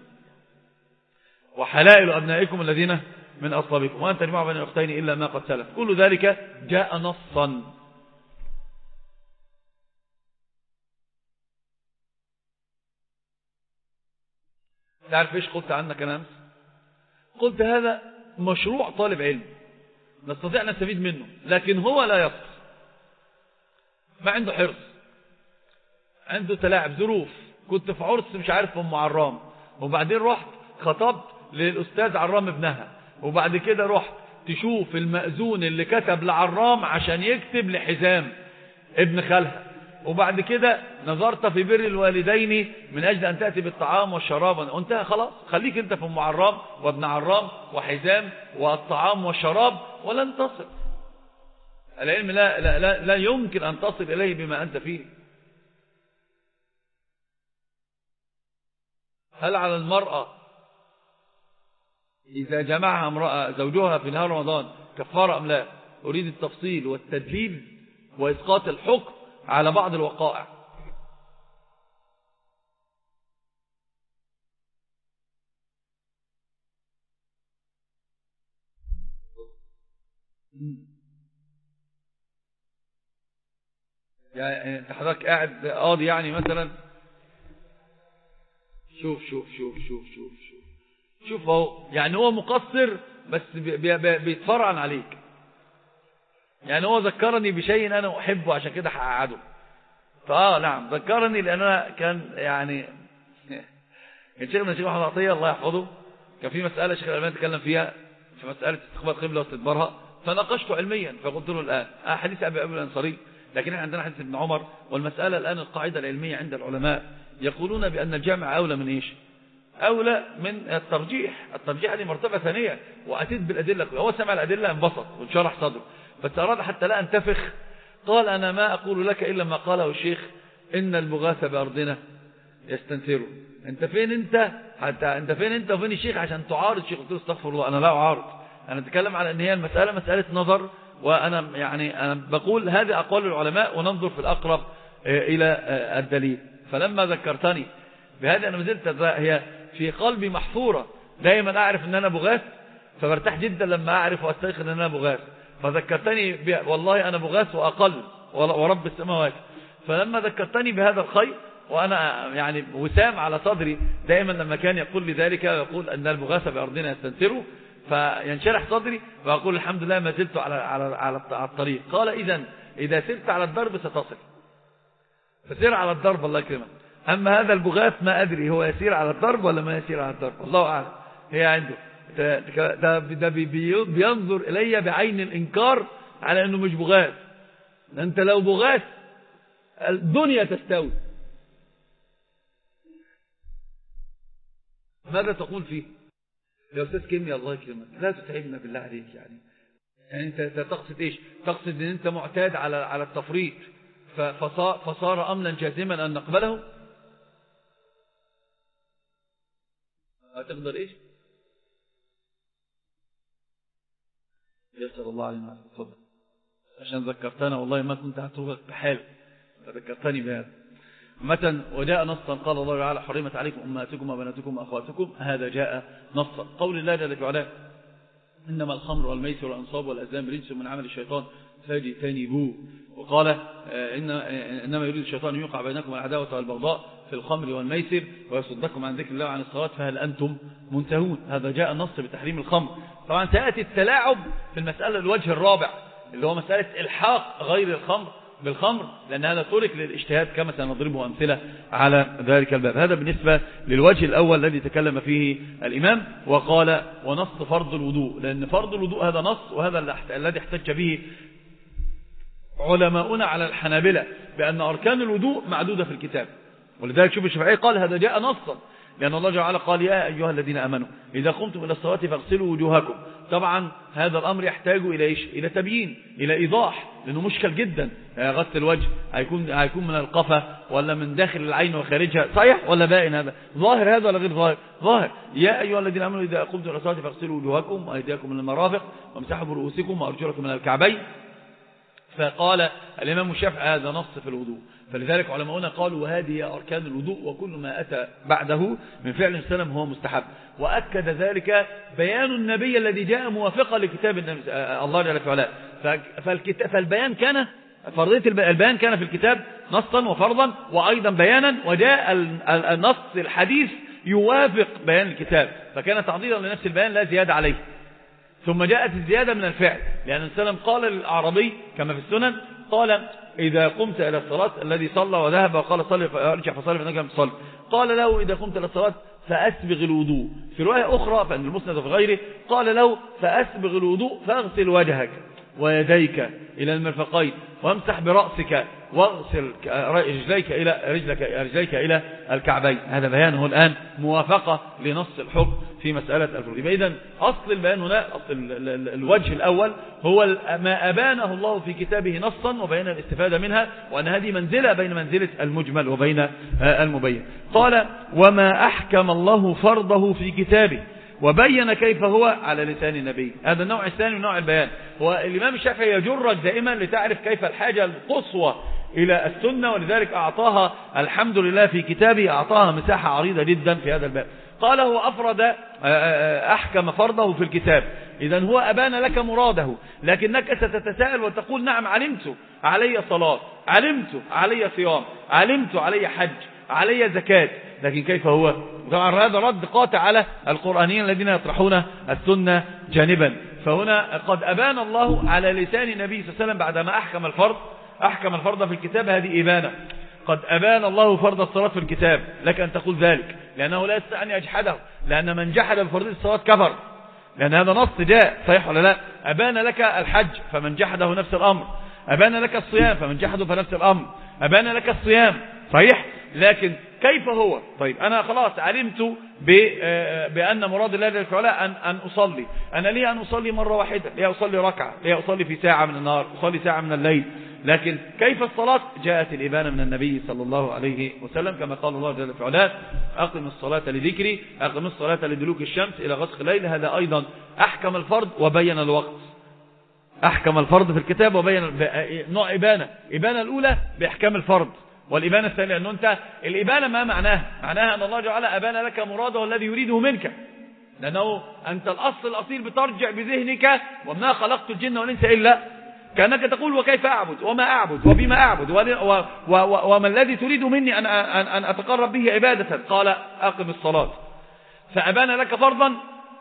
وحلائل أبنائكم الذين من أصلابكم وأن تجمعوا بين الأختين إلا ما قد سلف. كل ذلك جاء نصا. تعرف إيش قلت عنك أنا أمس؟ قلت هذا مشروع طالب علم نستطيع أن نستفيد منه، لكن هو لا يصل، ما عنده حرص، عنده تلاعب ظروف. كنت في عرس مش عارف أم عرام، وبعدين رحت خطبت للأستاذ عرام ابنها، وبعد كده رحت تشوف المأذون اللي كتب لعرام عشان يكتب لحزام ابن خالها، وبعد كده نظرت في بر الوالدين من أجل أن تأتي بالطعام والشراب، وانتهى خلاص. خليك انت في أم عرام وابن عرام وحزام والطعام والشراب ولن تصل. العلم لا يمكن أن تصل إليه بما أنت فيه. هل على المرأة إذا جمعها امرأة زوجها في نهار رمضان كفارة أم لا؟ أريد التفصيل والتدليل وإسقاط الحكم على بعض الوقائع. يعني انت حضرتك قاعد قاضي يعني مثلا، شوف اهو، يعني هو مقصر بس بيتفرعن عليك. يعني هو ذكرني بشيء انا احبه عشان كده هقعده. نعم ذكرني، لان انا كان يعني شيخنا الشيخ محمد عطية الله يحفظه كان في مسألة الشيخ الألباني تكلم فيها، في مسألة استقبال القبلة واستدبارها، فناقشته علميا فقلت له الآن حديث أبي الأنصاري، لكن عندنا حديث ابن عمر. والمسألة الآن القاعدة العلمية عند العلماء يقولون بأن الجمع أولى من إيش؟ أولى من الترجيح. الترجيح هذه مرتبة ثانية، وأتيت بالأدلة. هو سمع الأدلة انبسط وانشرح صدره، بس أراد حتى لا أنتفخ قال: أنا ما أقول لك إلا ما قاله الشيخ: إن البغاث بأرضنا يستنثروا. أنت فين أنت؟ حتى أنت فين أنت وفين الشيخ عشان تعارض الشيخ؟ قلت له: استغفر الله، أنا لا أعارض، أنا أتكلم على أن هي المسألة مسألة نظر، وأنا يعني أنا بقول هذه أقوال العلماء وننظر في الأقرب إلى الدليل. فلما ذكرتني بهذا أنا مازلت هي في قلبي محفورة، دائما أعرف أن أنا بغاث، فبرتاح جدا لما أعرف وأستيقن أن أنا بغاث. فذكرتني والله أنا بغاث وأقل ورب السماوات. فلما ذكرتني بهذا الخير، وأنا يعني وسام على صدري دائما لما كان يقول لي ذلك ويقول أن البغاث بأرضنا يستنثروا، فينشرح صدري وأقول الحمد لله ما زلت على الطريق. قال: إذا سرت على الدرب ستصل، فسير على الدرب الله يكرمك. أما هذا البغاث ما أدري هو يسير على الدرب ولا ما يسير على الدرب، الله أعلم. هي عنده ده بينظر إلي بعين الإنكار على أنه مش بغاث. أنت لو بغاث الدنيا تستوي. ماذا تقول فيه يا أستاذ كيمياء الله يكرمك؟ لا تتعبنا بالله عليك. يعني أنت تقصد إيش؟ تقصد أن أنت معتاد على التفريط فصار أملا جازما أن نقبله؟ تقدر إيش؟ يسأل الله علينا. تفضل، عشان ذكرتنا والله ما كنت هترغك بحال، فذكرتني بهذا. متى وجاء نصا قال الله تعالى: حرمت عليكم أمهاتكم وبناتكم وأخواتكم. هذا جاء نصا. قول الله جل وعلا: إنما الخمر والميسر والأنصاب والأزلام رجس من عمل الشيطان فاجتنبوه. وقال: إنما يريد الشيطان أن يوقع بينكم العداوة والبغضاء في الخمر والميسر ويصدكم عن ذكر الله وعن الصلاة فهل أنتم منتهون. هذا جاء النص بتحريم الخمر. طبعا سيأتي التلاعب في المسألة الوجه الرابع اللي هو مسألة إلحاق غير الخمر بالخمر، لأن هذا ترك للاجتهاد كما سنضربه أمثلة على ذلك الباب. هذا بالنسبة للوجه الأول الذي تكلم فيه الإمام. وقال: ونص فرض الوضوء، لأن فرض الوضوء هذا نص، وهذا الذي احتج به علماؤنا على الحنابلة بأن أركان الوضوء معدودة في الكتاب. ولذلك شوف الشافعي قال: هذا جاء نصا، لأن الله جل وعلا قال يا أيها الذين آمنوا إذا قمتم إلى الصلاة فاغسلوا وجوهكم. طبعا هذا الأمر يحتاج إلى إيش؟ إلى تبيين، إلى إيضاح، لأنه مشكل جدا. غسل الوجه هيكون من القفا ولا من داخل العين وخارجها، صحيح ولا باين؟ هذا ظاهر هذا ولا غير ظاهر؟ ظاهر. يا أيها الذين آمنوا إذا قمتم إلى الصلاة فاغسلوا وجوهكم وأيديكم من المرافق وامسحوا برؤوسكم وأرجلكم من الكعبين. فقال الإمام الشافعي هذا نص في الوضوء، فلذلك علماؤنا قالوا وهذه أركان الوضوء وكل ما أتى بعده من فعل السلام هو مستحب. وأكد ذلك بيان النبي الذي جاء موافقا لكتاب الله جل وعلا. فالبيان كان فرضية البيان كان في الكتاب نصا وفرضا وأيضا بيانا، وجاء النص الحديث يوافق بيان الكتاب، فكان تعضيدا لنفس البيان لا زيادة عليه. ثم جاءت الزيادة من الفعل، لأن السلام قال للأعرابي كما في السنن قال إذا قمت إلى الصلاة الذي صلى وذهب وقال صلي فارجع فصلي فإنك لم تصلي، قال له إذا قمت إلى الصلاة فأسبغ الوضوء. في رواية أخرى فإن المسند وفي غيره قال له فأسبغ الوضوء فاغسل وجهك ويديك إلى المرفقين وامسح برأسك واغسل رجليك إلى الكعبين. هذا بيانه الآن موافقة لنص الحكم في مسألة الفروض. إذن أصل البيان هنا، أصل الوجه الأول هو ما أبانه الله في كتابه نصا وبين الاستفادة منها، وأن هذه منزلة بين منزلة المجمل وبين المبين. قال وما أحكم الله فرضه في كتابه وبين كيف هو على لسان النبي. هذا النوع الثاني من نوع البيان. والإمام الشافعي يجرك دائما لتعرف كيف الحاجة القصوى إلى السنة، ولذلك أعطاها الحمد لله في كتابه أعطاها مساحة عريضة جدا في هذا الباب. قال هو أفرد أحكم فرضه في الكتاب، إذن هو أبان لك مراده، لكنك ستتساءل وتقول نعم علمت علي صلاة، علمت علي صيام، علمت علي حج، علي زكاة، لكن كيف هو؟ طبعا هذا رد قاطع على القرآنيين الذين يطرحون السنة جانبا. فهنا قد أبان الله على لسان النبي صلى الله عليه وسلم بعدما أحكم الفرض في الكتاب، هذه إبانة. قد أبان الله فرض الصلاة في الكتاب، لك أن تقول ذلك، لأنه لا يستطيع أن يجحده، لأن من جحد بفرضية الصلاة كفر، لأن هذا نص جاء، صحيح ولا لا؟ أبان لك الحج فمن جحده نفس الأمر، أبان لك الصيام فمن جحده فنفس الأمر، أبان لك الصيام، صحيح؟ لكن كيف هو؟ طيب أنا خلاص علمت بأن مراد الله جل وعلا أن أصلي، أنا لي أن أصلي مرة واحدة، لي أصلي ركعة، لي أصلي في ساعة من النهار، أصلي ساعة من الليل، لكن كيف الصلاة؟ جاءت الإبانة من النبي صلى الله عليه وسلم كما قال الله جل وعلا أقم الصلاة لذكري، أقم الصلاة لدلوك الشمس إلى غسق الليل. هذا أيضا أحكم الفرض وبين الوقت، أحكم الفرض في الكتاب وبين نوع إبانة الأولى بإحكام الفرض، والإبانة الثانية أنه أنت الإبانة ما معناها؟ معناها أن الله جعل أبان لك مراده الذي يريده منك، لأنه أنت الأصل الأصيل بترجع بذهنك وما خلقت الجن والإنس إلا، كأنك تقول وكيف أعبد وما أعبد وبما أعبد وما الذي تريد مني أن أتقرب به عبادة. قال أقم الصلاة، فأبان لك فرضا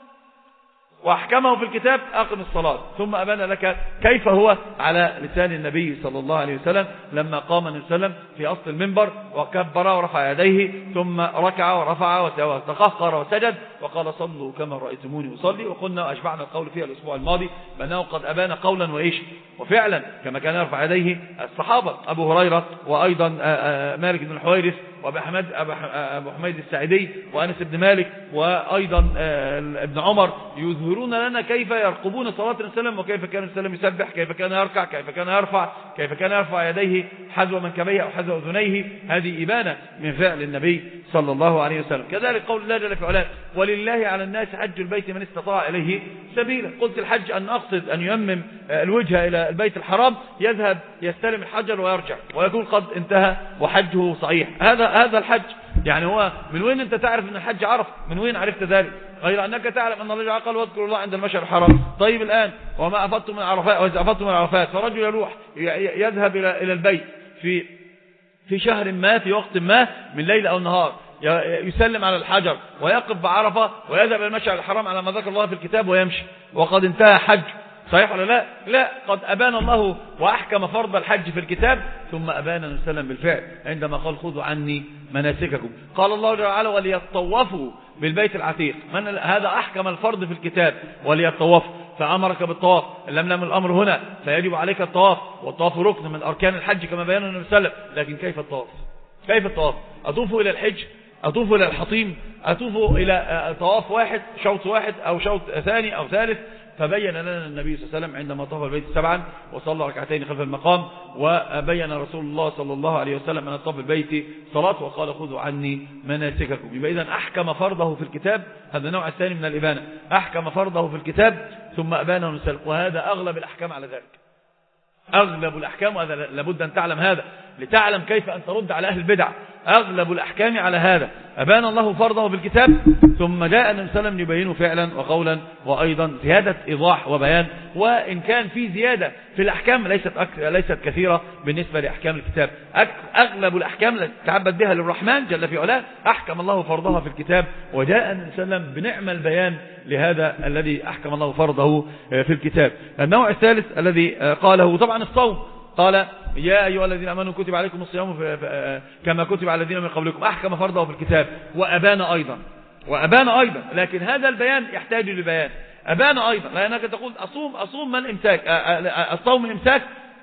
وأحكمه في الكتاب أقم الصلاة، ثم أبان لك كيف هو على لسان النبي صلى الله عليه وسلم لما قام النبي صلى الله عليه وسلم في أصل المنبر وكبر ورفع يديه ثم ركع ورفع وتقهقر وسجد وقال صلوا كما رأيتموني أصلي. وقلنا وأشبعنا القول فيها الأسبوع الماضي بأنه قد أبان قولا وإيش وفعلا كما كان يرفع يديه الصحابة أبو هريرة وأيضا مالك بن الحويرث وأبو حميد الساعدي وأنس بن مالك وأيضا ابن عمر يظهرون لنا كيف يرقبون صلاة السلام وكيف كان السلام يسبح، كيف كان يركع، كيف كان يرفع، كيف كان يرفع يديه حذو منكبيه أو حذو أذنيه. هذه إبانة من فعل النبي صلى الله عليه وسلم. كذلك قول الله جل وعلا ولله على الناس حج البيت من استطاع إليه سبيلا. قلت الحج أن أقصد أن يمم الوجهة إلى البيت الحرام، يذهب يستلم الحجر ويرجع ويكون قد انتهى وحجه صحيح. هذا الحج. يعني هو من وين أنت تعرف أن الحج عرف؟ من وين عرفت ذلك؟ غير أنك تعلم أن الله قال واذكروا الله عند المشعر الحرام. طيب الآن وما أفضتم من عرفات، وإذا أفضتم من عرفات فرجل يروح يذهب إلى البيت في شهر ما في وقت ما من ليل أو نهار، يسلم على الحجر ويقف بعرفة ويذهب إلى المشعر الحرام على ما ذكر الله في الكتاب ويمشي وقد انتهى حج. صحيح ولا لا؟ لا، قد أبان الله وأحكم فرض الحج في الكتاب ثم أبان النبي صلى الله عليه وسلم بالفعل عندما قال خذوا عني مناسككم. قال الله جل وعلا وليطوفوا بالبيت العتيق. هذا أحكم الفرض في الكتاب وليطوفوا، فأمرك بالطواف. لم نعمل الأمر هنا فيجب عليك الطواف، والطواف ركن من أركان الحج كما بيان النبي صلى الله عليه وسلم. لكن كيف الطواف؟ كيف الطواف؟ أطوف إلى الحج أطوف إلى الحطيم، أطوف إلى طواف واحد، شوط واحد أو شوط ثاني أو ثالث. فبين لنا النبي صلى الله عليه وسلم عندما طاف البيت 7 وصلى ركعتين خلف المقام، وبين رسول الله صلى الله عليه وسلم أن طاف البيت صلاة وقال خذوا عني مناسككم. يبقى إذن أحكم فرضه في الكتاب، هذا النوع الثاني من الإبانة، أحكم فرضه في الكتاب ثم أبانه نسلك، وهذا أغلب الأحكام على ذلك، أغلب الأحكام، وهذا لابد أن تعلم هذا لتعلم كيف أن ترد على أهل البدع. أغلب الأحكام على هذا، أبان الله فرضه بالكتاب ثم جاء النبي صلى الله عليه وسلم يبينه فعلا وقولا، وأيضا زيادة إيضاح وبيان. وإن كان في زيادة في الأحكام ليست كثيرة بالنسبة لأحكام الكتاب. أغلب الأحكام التي تعبد بها للرحمن جل في علاه أحكم الله فرضها في الكتاب، وجاء النبي صلى الله عليه وسلم بنعم البيان لهذا الذي أحكم الله فرضه في الكتاب. النوع الثالث الذي قاله طبعا الصوم، قال يا أيها الذين آمنوا كتب عليكم الصيام كما كتب على الذين من قبلكم، أحكم فرضه في الكتاب وأبان أيضا. لكن هذا البيان يحتاج لبيان. أبان أيضا لأنك تقول أصوم من إمساك، الصوم إمساك،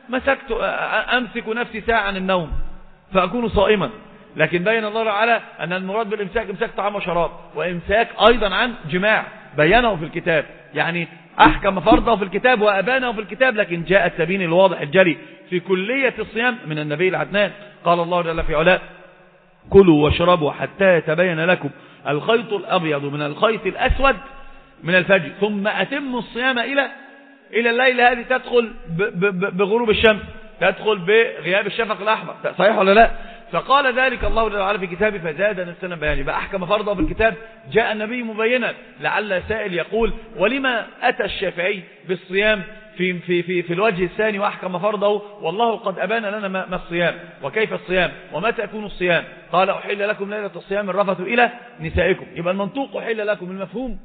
أمسك نفسي ساعة عن النوم فأكون صائما. لكن بين الله تعالى أن المراد بالإمساك إمساك طعام وشراب، وإمساك أيضا عن جماع، بينه في الكتاب. يعني أحكم فرضه في الكتاب وأبانه في الكتاب، لكن جاء التبيين الواضح الجلي في كلية الصيام من النبي العدنان. قال الله جل في علاه كلوا واشربوا حتى يتبين لكم الخيط الأبيض من الخيط الأسود من الفجر ثم أتموا الصيام إلى الليل. هذه تدخل بغروب الشمس، تدخل بغياب الشفق الأحمر، صحيح ولا لا؟ فقال ذلك الله جل وعلا في كتابه فزاد نفسنا بياني، بأحكم فرضه بالكتاب. جاء النبي مبينا، لعل سائل يقول ولما أتى الشافعي بالصيام في الوجه الثاني وأحكم فرضه والله قد أبان لنا ما الصيام وكيف الصيام ومتى يكون الصيام؟ قال أحل لكم ليلة الصيام الرفث إلى نسائكم. يبقى المنطوق أحل لكم، المفهوم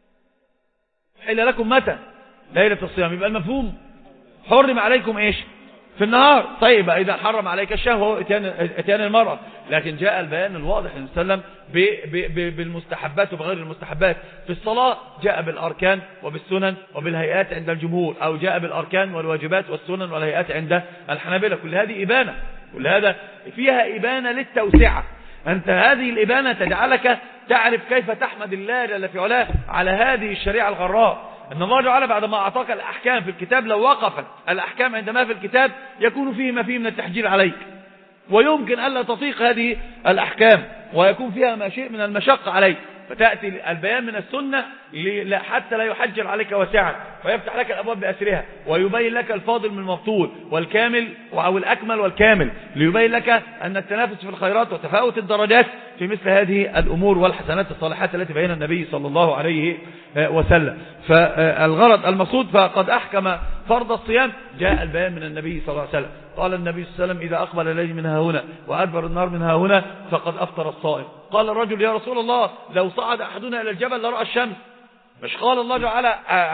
أحل لكم متى؟ ليلة الصيام. يبقى المفهوم حرم عليكم إيش؟ في النهار. طيب إذا حرم عليك الشهوة اتيان المرأة، لكن جاء البيان الواضح صلى الله عليه وسلم بالمستحبات وبغير المستحبات. في الصلاة جاء بالأركان وبالسنن وبالهيئات عند الجمهور، أو جاء بالأركان والواجبات والسنن والهيئات عند الحنابلة. كل هذه إبانة، كل هذا فيها إبانة للتوسعة. أنت هذه الإبانة تجعلك تعرف كيف تحمد الله جل في علاه على هذه الشريعة الغراء. أن الله تعالى بعدما أعطاك الأحكام في الكتاب، لو وقفت الأحكام عندما في الكتاب يكون فيه ما فيه من التحجير عليك، ويمكن ألا تطيق هذه الأحكام ويكون فيها ما شيء من المشقة عليك، فتأتي البيان من السنة حتى لا يحجر عليك واسعا، فيفتح لك الأبواب بأسرها ويبين لك الفاضل من المبطول والكامل أو الأكمل والكامل، ليبين لك أن التنافس في الخيرات وتفاوت الدرجات في مثل هذه الأمور والحسنات الصالحات التي بين النبي صلى الله عليه وسلم. فالغرض المقصود فقد أحكم فرض الصيام، جاء البيان من النبي صلى الله عليه وسلم. قال النبي صلى الله عليه وسلم إذا أقبل الليل منها هنا وأدبر النار منها هنا فقد أفطر الصائم. قال الرجل يا رسول الله لو صعد أحدنا إلى الجبل لرأى الشمس. مش قال الله تعالى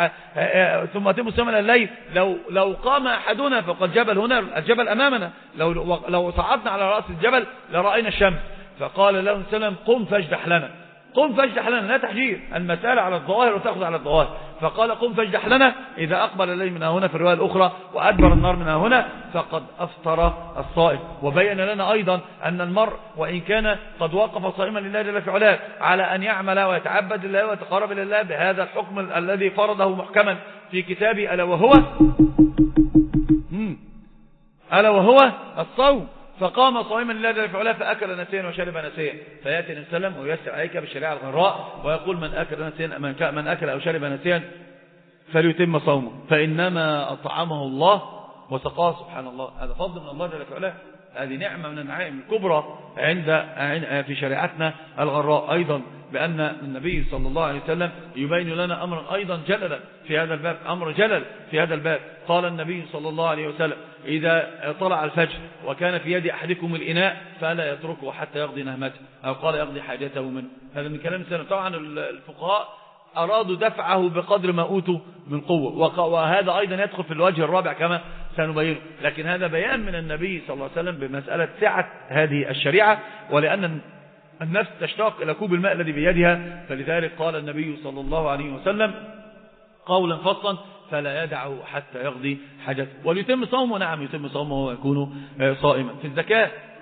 ثم أتموا الصيام إلى الليل، لو قام أحدنا فقد جبل هنا، الجبل أمامنا، لو صعدنا على رأس الجبل لرأينا الشمس. فقال له صلى الله عليه وسلم قم فاجدح لنا، قم فاجدح لنا، لا تحجير، المسألة على الظواهر وتأخذ على الظواهر. فقال قم فاجدح لنا إذا أقبل الليل منها هنا في الرواية الأخرى وأدبر النار منها هنا فقد أفطر الصائم. وبين لنا أيضا أن المرء وإن كان قد وقف صائما لله جل في علاه على أن يعمل ويتعبد لله ويتقرب إلى الله بهذا الحكم الذي فرضه محكما في كتابه ألا وهو الصوم، فقام صائما لله جل في علاه فأكل نسيا وشرب نسيا، فيأتي النبي صلى الله عليه وسلم ويسر عليك بالشريعة الغراء ويقول من أكل أو شرب نسيا فليتم صومه فإنما أطعمه الله وسقاه. سبحان الله، هذا فضل من الله جل في علاه، هذه نعمة من النعائم الكبرى في شريعتنا الغراء. أيضا بأن النبي صلى الله عليه وسلم يبين لنا أمرا أيضا جللا في هذا الباب، أمر جلل في هذا الباب. قال النبي صلى الله عليه وسلم إذا طلع الفجر وكان في يد أحدكم الإناء فلا يتركه حتى يقضي نهمته، أو قال يقضي حاجته منه. هذا من كلام السلام. طبعا الفقهاء أرادوا دفعه بقدر ما أوتوا من قوة، وهذا أيضا يدخل في الوجه الرابع كما سنبينه. لكن هذا بيان من النبي صلى الله عليه وسلم بمسألة سعة هذه الشريعة، ولأن النفس تشتاق إلى كوب الماء الذي بيدها، فلذلك قال النبي صلى الله عليه وسلم قولا فصلا فلا يدعه حتى يقضي حاجته وليتم صومه. نعم يتم صومه ويكون صائما. في الزكاة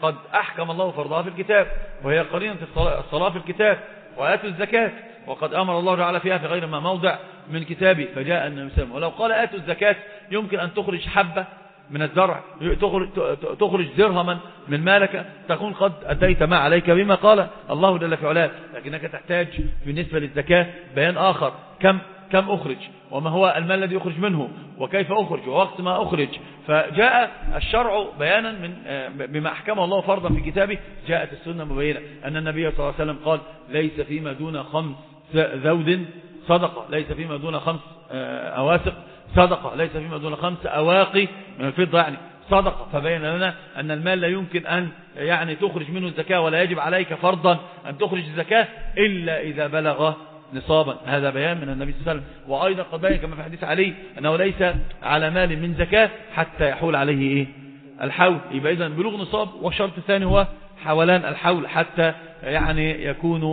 قد أحكم الله فرضها في الكتاب، وهي قرينة الصلاة في الكتاب، وآتوا الزكاة وقد أمر الله تعالى فيها في غير ما موضع من كتابه. فجاء النبي صلى الله عليه وسلم ولو قال آتوا الزكاة يمكن أن تخرج حبة من الزرع، تخرج درهما من مالك، تكون قد أديت ما عليك بما قال الله جل في علاه. لكنك تحتاج بالنسبة للزكاة بيان آخر، كم أخرج، وما هو المال الذي يخرج منه، وكيف أخرج، ووقت ما أخرج. فجاء الشرع بيانا بما أحكمه الله فرضا في كتابه. جاءت السنة مبينة أن النبي صلى الله عليه وسلم قال ليس فيما دون 5 ذود صدقة، ليس فيما دون 5 أواسق صدقة، ليس فيما دون 5 أواقي من الفضة يعني صدقة. فبين لنا أن المال لا يمكن أن يعني تخرج منه الزكاة، ولا يجب عليك فرضا أن تخرج الزكاة إلا إذا بلغ نصابا. هذا بيان من النبي صلى الله عليه وسلم. وأيضا قد بين كما في حديث علي أنه ليس على مال من زكاة حتى يحول عليه الحول. يبقى إذن بلوغ نصاب، والشرط الثاني هو حولان الحول حتى يعني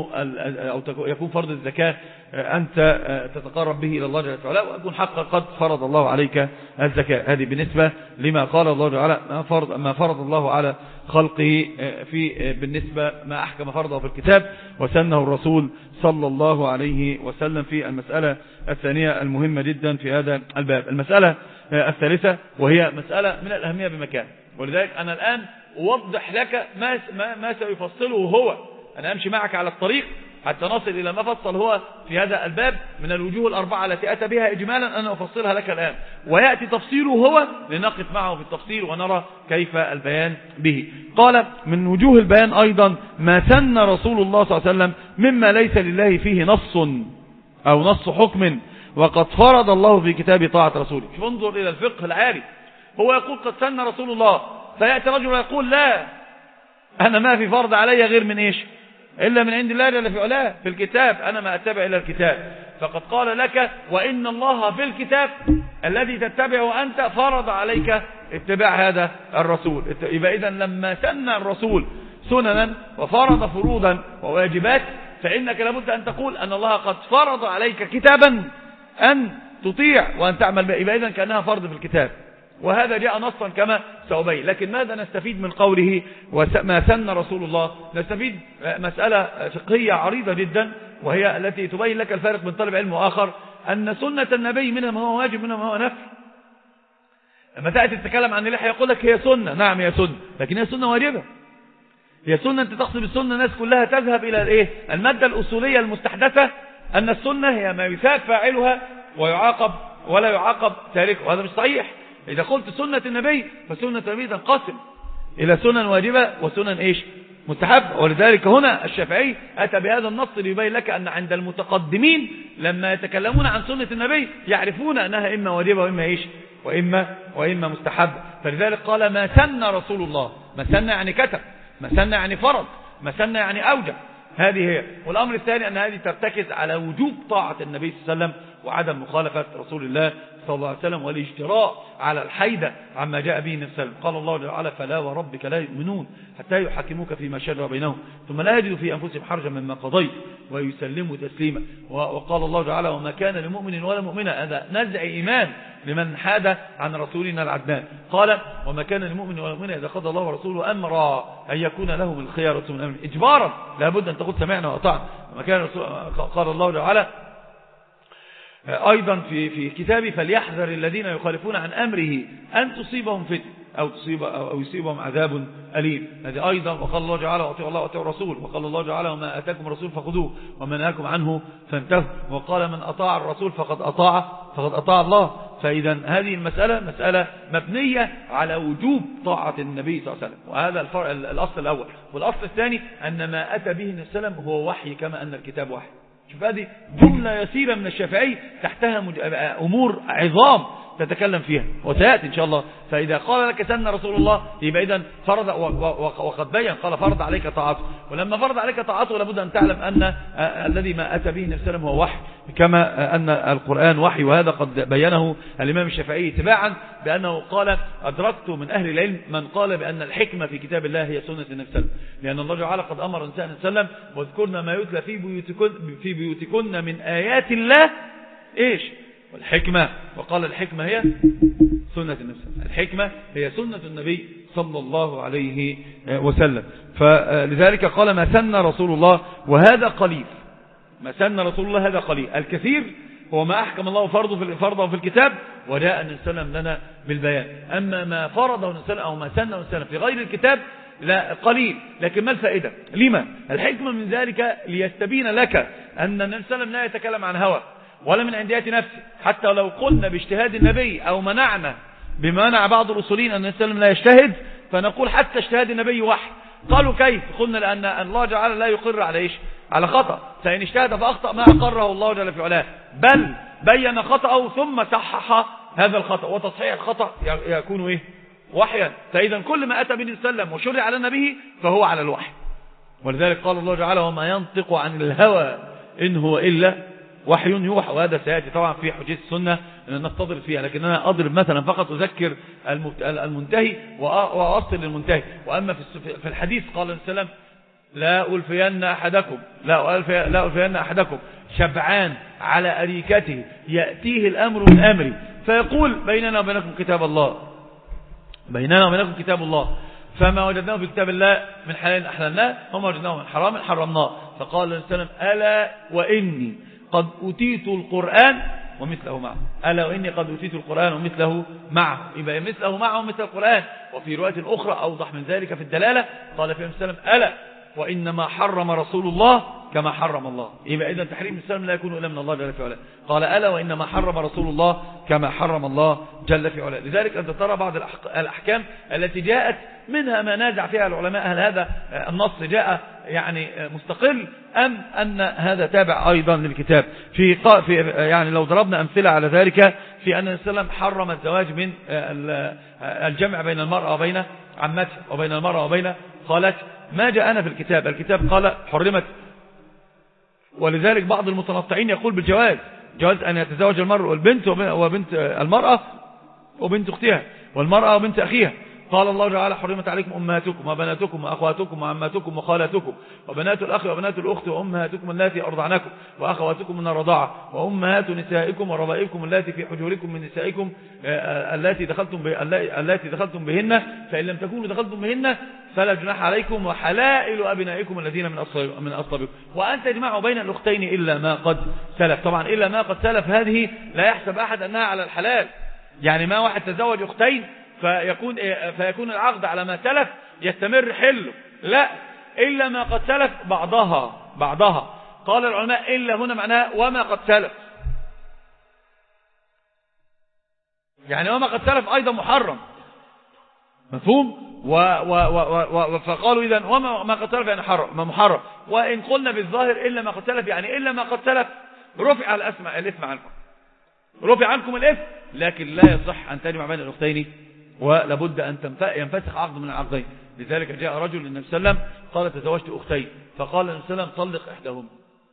يكون فرض الزكاة أنت تتقرب به إلى الله جل وعلا، ويكون حقا قد فرض الله عليك الزكاة. هذه بالنسبة لما قال الله تعالى ما فرض الله على خلقه بالنسبة ما أحكم فرضه في الكتاب وسنه الرسول صلى الله عليه وسلم في المسألة الثانية المهمة جدا في هذا الباب. المسألة الثالثة وهي مسألة من الأهمية بمكان، ولذلك أنا الآن أوضح لك ما سيفصله هو. أنا أمشي معك على الطريق حتى نصل إلى ما فصل هو في هذا الباب من الوجوه الأربعة التي أتى بها إجمالا. أنا أفصلها لك الآن، ويأتي تفصيله هو لنقف معه في التفصيل ونرى كيف البيان به. قال من وجوه البيان أيضا ما سن رسول الله صلى الله عليه وسلم مما ليس لله فيه نص أو نص حكم وقد فرض الله في كتاب طاعة رسوله. شوف انظر إلى الفقه العالي، هو يقول قد سن رسول الله، فيأتي رجل ويقول لا أنا ما في فرض علي غير من إيش إلا من عند الله جل في علاه في الكتاب، أنا ما أتبع إلى الكتاب. فقد قال لك وإن الله في الكتاب الذي تتبعه أنت فرض عليك اتباع هذا الرسول. يبقى إذن لما سن الرسول سننا وفرض فروضا وواجبات فإنك لابد أن تقول أن الله قد فرض عليك كتابا أن تطيع وأن تعمل به. يبقى إذن كأنها فرض في الكتاب، وهذا جاء نصا كما سأبين. لكن ماذا نستفيد من قوله ما سن رسول الله؟ نستفيد مسألة فقهية عريضة جدا، وهي التي تبين لك الفارق بين طالب علم وآخر، أن سنة النبي منها ما هو واجب منها ما هو نفل. لما تأتي تتكلم عن اللحية يقول لك هي سنة، نعم هي سنة، لكن هي سنة واجبة. هي سنة أنت تقصد السنة الناس كلها تذهب إلى المادة الأصولية المستحدثة أن السنة هي ما يثاب فاعلها ويعاقب ولا يعاقب تاركه، وهذا مش صحيح. إذا قلت سنة النبي فسنة النبي تنقسم إلى سنن واجبة وسنن مستحب. ولذلك هنا الشافعي أتى بهذا النص ليبين لك أن عند المتقدمين لما يتكلمون عن سنة النبي يعرفون أنها إما واجبة وإما مستحب. فلذلك قال ما سن رسول الله. ما سن يعني كتب، ما سن يعني فرض، ما سن يعني أوجب. هذه هي. والأمر الثاني أن هذه ترتكز على وجوب طاعة النبي صلى الله عليه وسلم وعدم مخالفة رسول الله صلى الله عليه وسلم والاجتراء على الحيدة عما جاء به النبي صلى الله عليه وسلم. قال الله تعالى فلا وربك لا يؤمنون حتى يحكموك فيما شجر بينهم ثم لا يجدوا في أنفسهم حرجا مما قضيت ويسلموا تسليما. وقال الله تعالى وما كان لمؤمن ولا مؤمنة، هذا نزع إيمان لمن حاد عن رسولنا العدنان. قال وما كان لمؤمن ولا مؤمنة إذا قضى الله ورسوله أمرا أن يكون لهم الخيارة من أمر إجبارا، لابد أن تقول سمعنا وأطعنا. قال الله تعالى أيضا في كتابه فليحذر الذين يخالفون عن أمره أن تصيبهم فتنة أو يصيبهم عذاب أليم. هذه أيضا. وقال الله تعالى وأطيعوا الله وأطيعوا الرسول. وقال الله تعالى وما آتاكم الرسول فخذوه وما نهاكم عنه فانتهوا. وقال من أطاع الرسول فقد أطاع الله. فإذا هذه المسألة مسألة مبنية على وجوب طاعة النبي صلى الله عليه وسلم، وهذا الأصل الأول. والأصل الثاني أن ما أتى به النبي صلى الله عليه وسلم هو وحي كما أن الكتاب وحي. شوف هذه جملة يسيرة من الشافعي تحتها أمور عظام تتكلم فيها وسيأتي إن شاء الله. فإذا قال لك سن رسول الله يبقى إذن فرض، وقد بيّن قال فرض عليك طاعته. ولما فرض عليك طاعته لابد أن تعلم أن الذي ما أتى به النبي صلى الله عليه وسلم هو وحي كما أن القرآن وحي. وهذا قد بيّنه الإمام الشافعي تباعا بأنه قال أدركت من أهل العلم من قال بأن الحكمة في كتاب الله هي سنة النبي صلى الله عليه وسلم، لأن الله تعالى قد أمر النبي صلى الله عليه وسلم واذكرن ما يتلى في بيوتكن من آيات الله والحكمة. وقال الحكمة هي سنة النبي، الحكمة هي سنة النبي صلى الله عليه وسلم. فلذلك قال ما سن رسول الله، وهذا قليل. ما سن رسول الله هذا قليل. الكثير هو ما أحكم الله فرضه في الكتاب وجاء النبي صلى الله عليه وسلم لنا بالبيان. أما ما فرضه النبي صلى الله عليه وسلم أو ما سنه النبي صلى الله عليه وسلم في غير الكتاب لا قليل. لكن ما الفائدة؟ لما؟ الحكمة من ذلك ليستبين لك أن النبي صلى الله عليه وسلم لا يتكلم عن هوى ولا من عنديات نفسه. حتى لو قلنا باجتهاد النبي أو منعنا بما منع بعض الأصولين أن النبي صلى الله عليه وسلم لا يجتهد، فنقول حتى اجتهاد النبي وحي. قالوا كيف؟ قلنا لأن الله جعل لا يقر على إيش؟ على خطأ. فإن اجتهد فأخطأ ما أقره الله جل في علاه، بل بين خطأه ثم صحح هذا الخطأ، وتصحيح الخطأ يكون إيه؟ وحيا. فإذا كل ما أتى به النبي صلى الله عليه وسلم وشرع على نبيه فهو على الوحي. ولذلك قال الله تعالى وما ينطق عن الهوى إن هو إلا وحي يوحى. وهذا سيأتي طبعا في حجية السنة أن نستضرب فيها، لكن أنا أضرب مثلا فقط أذكر المنتهي وأصل المنتهي. وأما في الحديث قال النبي صلى الله عليه وسلم لا ألفين أحدكم شبعان على أريكته يأتيه الأمر من أمري فيقول بيننا وبينكم كتاب الله فما وجدناه في كتاب الله من حلال أحللناه وما وجدناه من حرام حرمناه. فقال النبي صلى الله عليه وسلم ألا وإني قد أوتيت القرآن ومثله معه. ألا وإني قد أوتيت القرآن ومثله معه. يبقى مثله معه مثل القرآن. وفي رواية أخرى أوضح من ذلك في الدلالة قال فيه النبي صلى الله عليه وسلم ألا وإنما حرم رسول الله كما حرم الله. يبقى إذن تحريم السلام لا يكون إلا من الله جل في علاه. قال ألا وإنما حرم رسول الله كما حرم الله جل في علاه. لذلك أنت ترى بعض الأحكام التي جاءت منها ما نازع فيها العلماء هل هذا النص جاء يعني مستقل أم أن هذا تابع أيضا للكتاب. يعني لو ضربنا أمثلة على ذلك في أن النبي صلى الله عليه وسلم حرم الزواج من الجمع بين المرأة وبين عمتها وبين المرأة وبين خالتها. ما جاءنا في الكتاب قال حرمت. ولذلك بعض المتنطعين يقول بالجواز، جواز أن يتزوج المرء والبنت وبنت المرأة وبنت أختها والمرأة وبنت أخيها. قال الله تعالى حرمت عليكم أمهاتكم وبناتكم وأخواتكم وعماتكم وخالاتكم وبنات الأخ وبنات الأخت وأمهاتكم اللاتي أرضعنكم وأخواتكم من الرضاعة وأمهات نسائكم وربائبكم اللاتي في حجوركم من نسائكم اللاتي دخلتم بهن فإن لم تكونوا دخلتم بهن فلا جناح عليكم وحلائل أبنائكم الذين من أصلابكم وأن تجمعوا بين الأختين إلا ما قد سلف. طبعا إلا ما قد سلف هذه لا يحسب أحد أنها على الحلال. يعني ما واحد تزوج أختين فيكون العقد على ما سلف يستمر حله، لا، إلا ما قد سلف بعضها. قال العلماء إلا هنا معناها وما قد سلف، يعني وما قد سلف أيضا محرم، مفهوم؟ فقالوا إذن وما قد سلف يعني محرم. وإن قلنا بالظاهر إلا ما قد سلف يعني إلا ما قد سلف رفع الإثم عنكم، رفع عنكم الإثم، لكن لا يصح أن تجمع بين الأختين ولابد أن ينفسخ عقد من العقدين. لذلك جاء رجل للنبي صلى الله عليه وسلم قال تزوجت أختين، فقال النبي صلى الله عليه وسلم طلق إحداهما.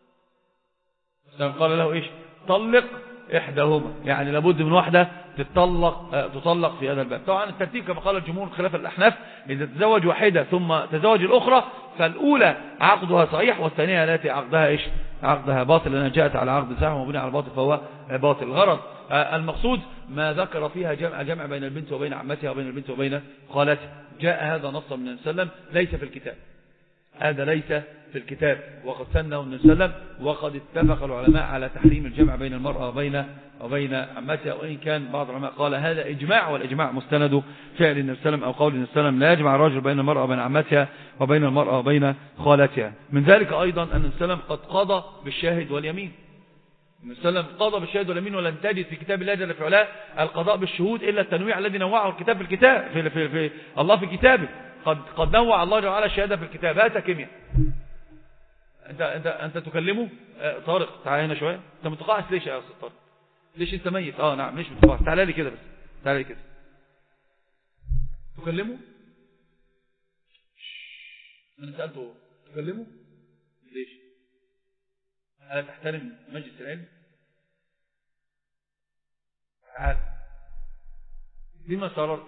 قال له إيش؟ طلق إحداهما، يعني لابد من واحدة تطلق في هذا الباب. طبعا الترتيب كما قال الجمهور خلاف الأحناف، إذا تزوج واحدة ثم تزوج الأخرى فالأولى عقدها صحيح والثانية التي عقدها إيش؟ عقدها باطل، لأنها جاءت على عقد صحيح ومبني على الباطل فهو باطل. الغرض المقصود ما ذكر فيها جمع بين البنت وبين عمتها وبين البنت وبين خالتها. جاء هذا نصا من النبي صلى الله عليه وسلم ليس في الكتاب، هذا ليس في الكتاب، وقد سنه النبي صلى الله عليه وسلم. وقد اتفق العلماء على تحريم الجمع بين المرأة وبين عمتها، وإن كان بعض العلماء قال هذا إجماع، والإجماع مستند فعل النبي صلى الله عليه وسلم أو قول النبي صلى الله عليه وسلم لا يجمع الرجل بين المرأة وبين عمتها وبين المرأة وبين خالتها. من ذلك أيضا أن النبي صلى الله عليه وسلم قد قضى بالشاهد واليمين. النبي صلى الله عليه وسلم قضى بالشهادة واليمين، ولن تجد في كتاب الله جل في علاه القضاء بالشهود إلا التنويع الذي نوعه الكتاب في الله في كتابه. قد نوع الله جل وعلا الشهادة في الكتاب. هات كيمياء، أنت تكلمه طارق، تعال هنا شوية. أنت متقاعس ليش يا أستاذ طارق؟ ليش أنت ميت؟ نعم ليش متقاعس؟ تعال لي كده بس، تعال لي كده. تكلمه؟ أنا سألته تكلمه ليش؟ ألا تحترم مجلس العلم؟ تعال. لما سررت؟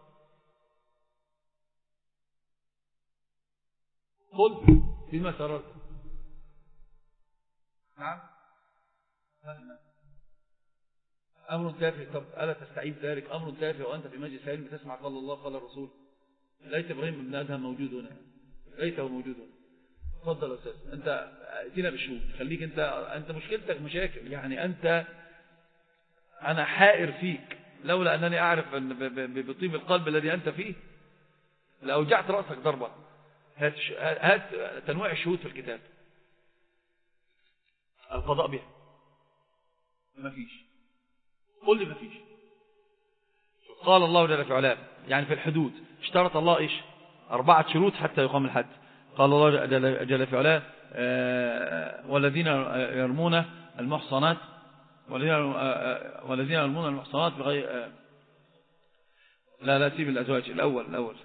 قل لما سررت؟ نعم. أمر تافه. طب ألا تستعيب ذلك؟ أمر تافه وأنت في مجلس العلم تسمع قال الله قال الرسول. ليت إبراهيم بن أدهم موجود هنا، ليته موجود هنا. تفضل يا أستاذ، أنت ائتنا بالشهود. خليك أنت مشكلتك مشاكل، يعني أنا حائر فيك، لولا أنني أعرف بطيب القلب الذي أنت فيه لأوجعت رأسك ضربة. هات تنويع الشهود في الكتاب، القضاء بها ما فيش. قل لي ما فيش. قال الله جل في علاه يعني في الحدود اشترط الله ايش 4 شروط حتى يقام الحد. قال الله جل في علاه والذين يرمون المحصنات والذين يرمون المحصنات بغير لا سيب الأزواج الأول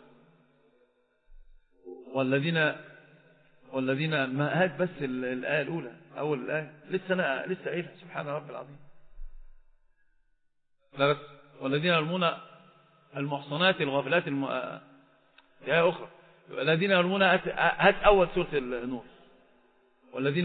والذين ما هات بس الآية الأولى أول الآية لسه قايلها سبحان رب العظيم. لا بس والذين يرمون المحصنات الغافلات آية أخرى. الذين يرمون هات أول سورة النور والذين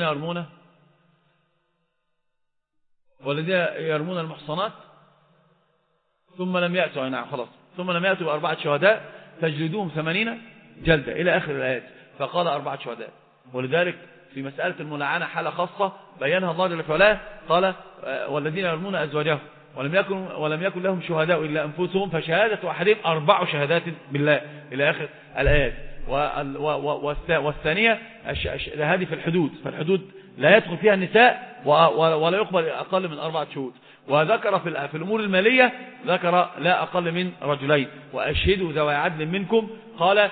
يرمون المحصنات ثم لم يأتوا نعم خلاص ثم لم يأتوا ب4 شهداء فاجلدوهم 80 جلدة إلى آخر الآيات. فقال 4 شهداء. ولذلك في مسألة الملعنة حالة خاصة بينها الله جل وعلا قال والذين يرمون أزواجهم ولم يكن لهم شهداء إلا أنفسهم فشهادة أحدهم 4 شهادات بالله إلى آخر الآيات. والثانية هذه في الحدود، فالحدود لا يدخل فيها النساء ولا يقبل أقل من 4 شهود. وذكر في الأمور المالية ذكر لا أقل من رجلين وأشهدوا ذوي عدل منكم. قال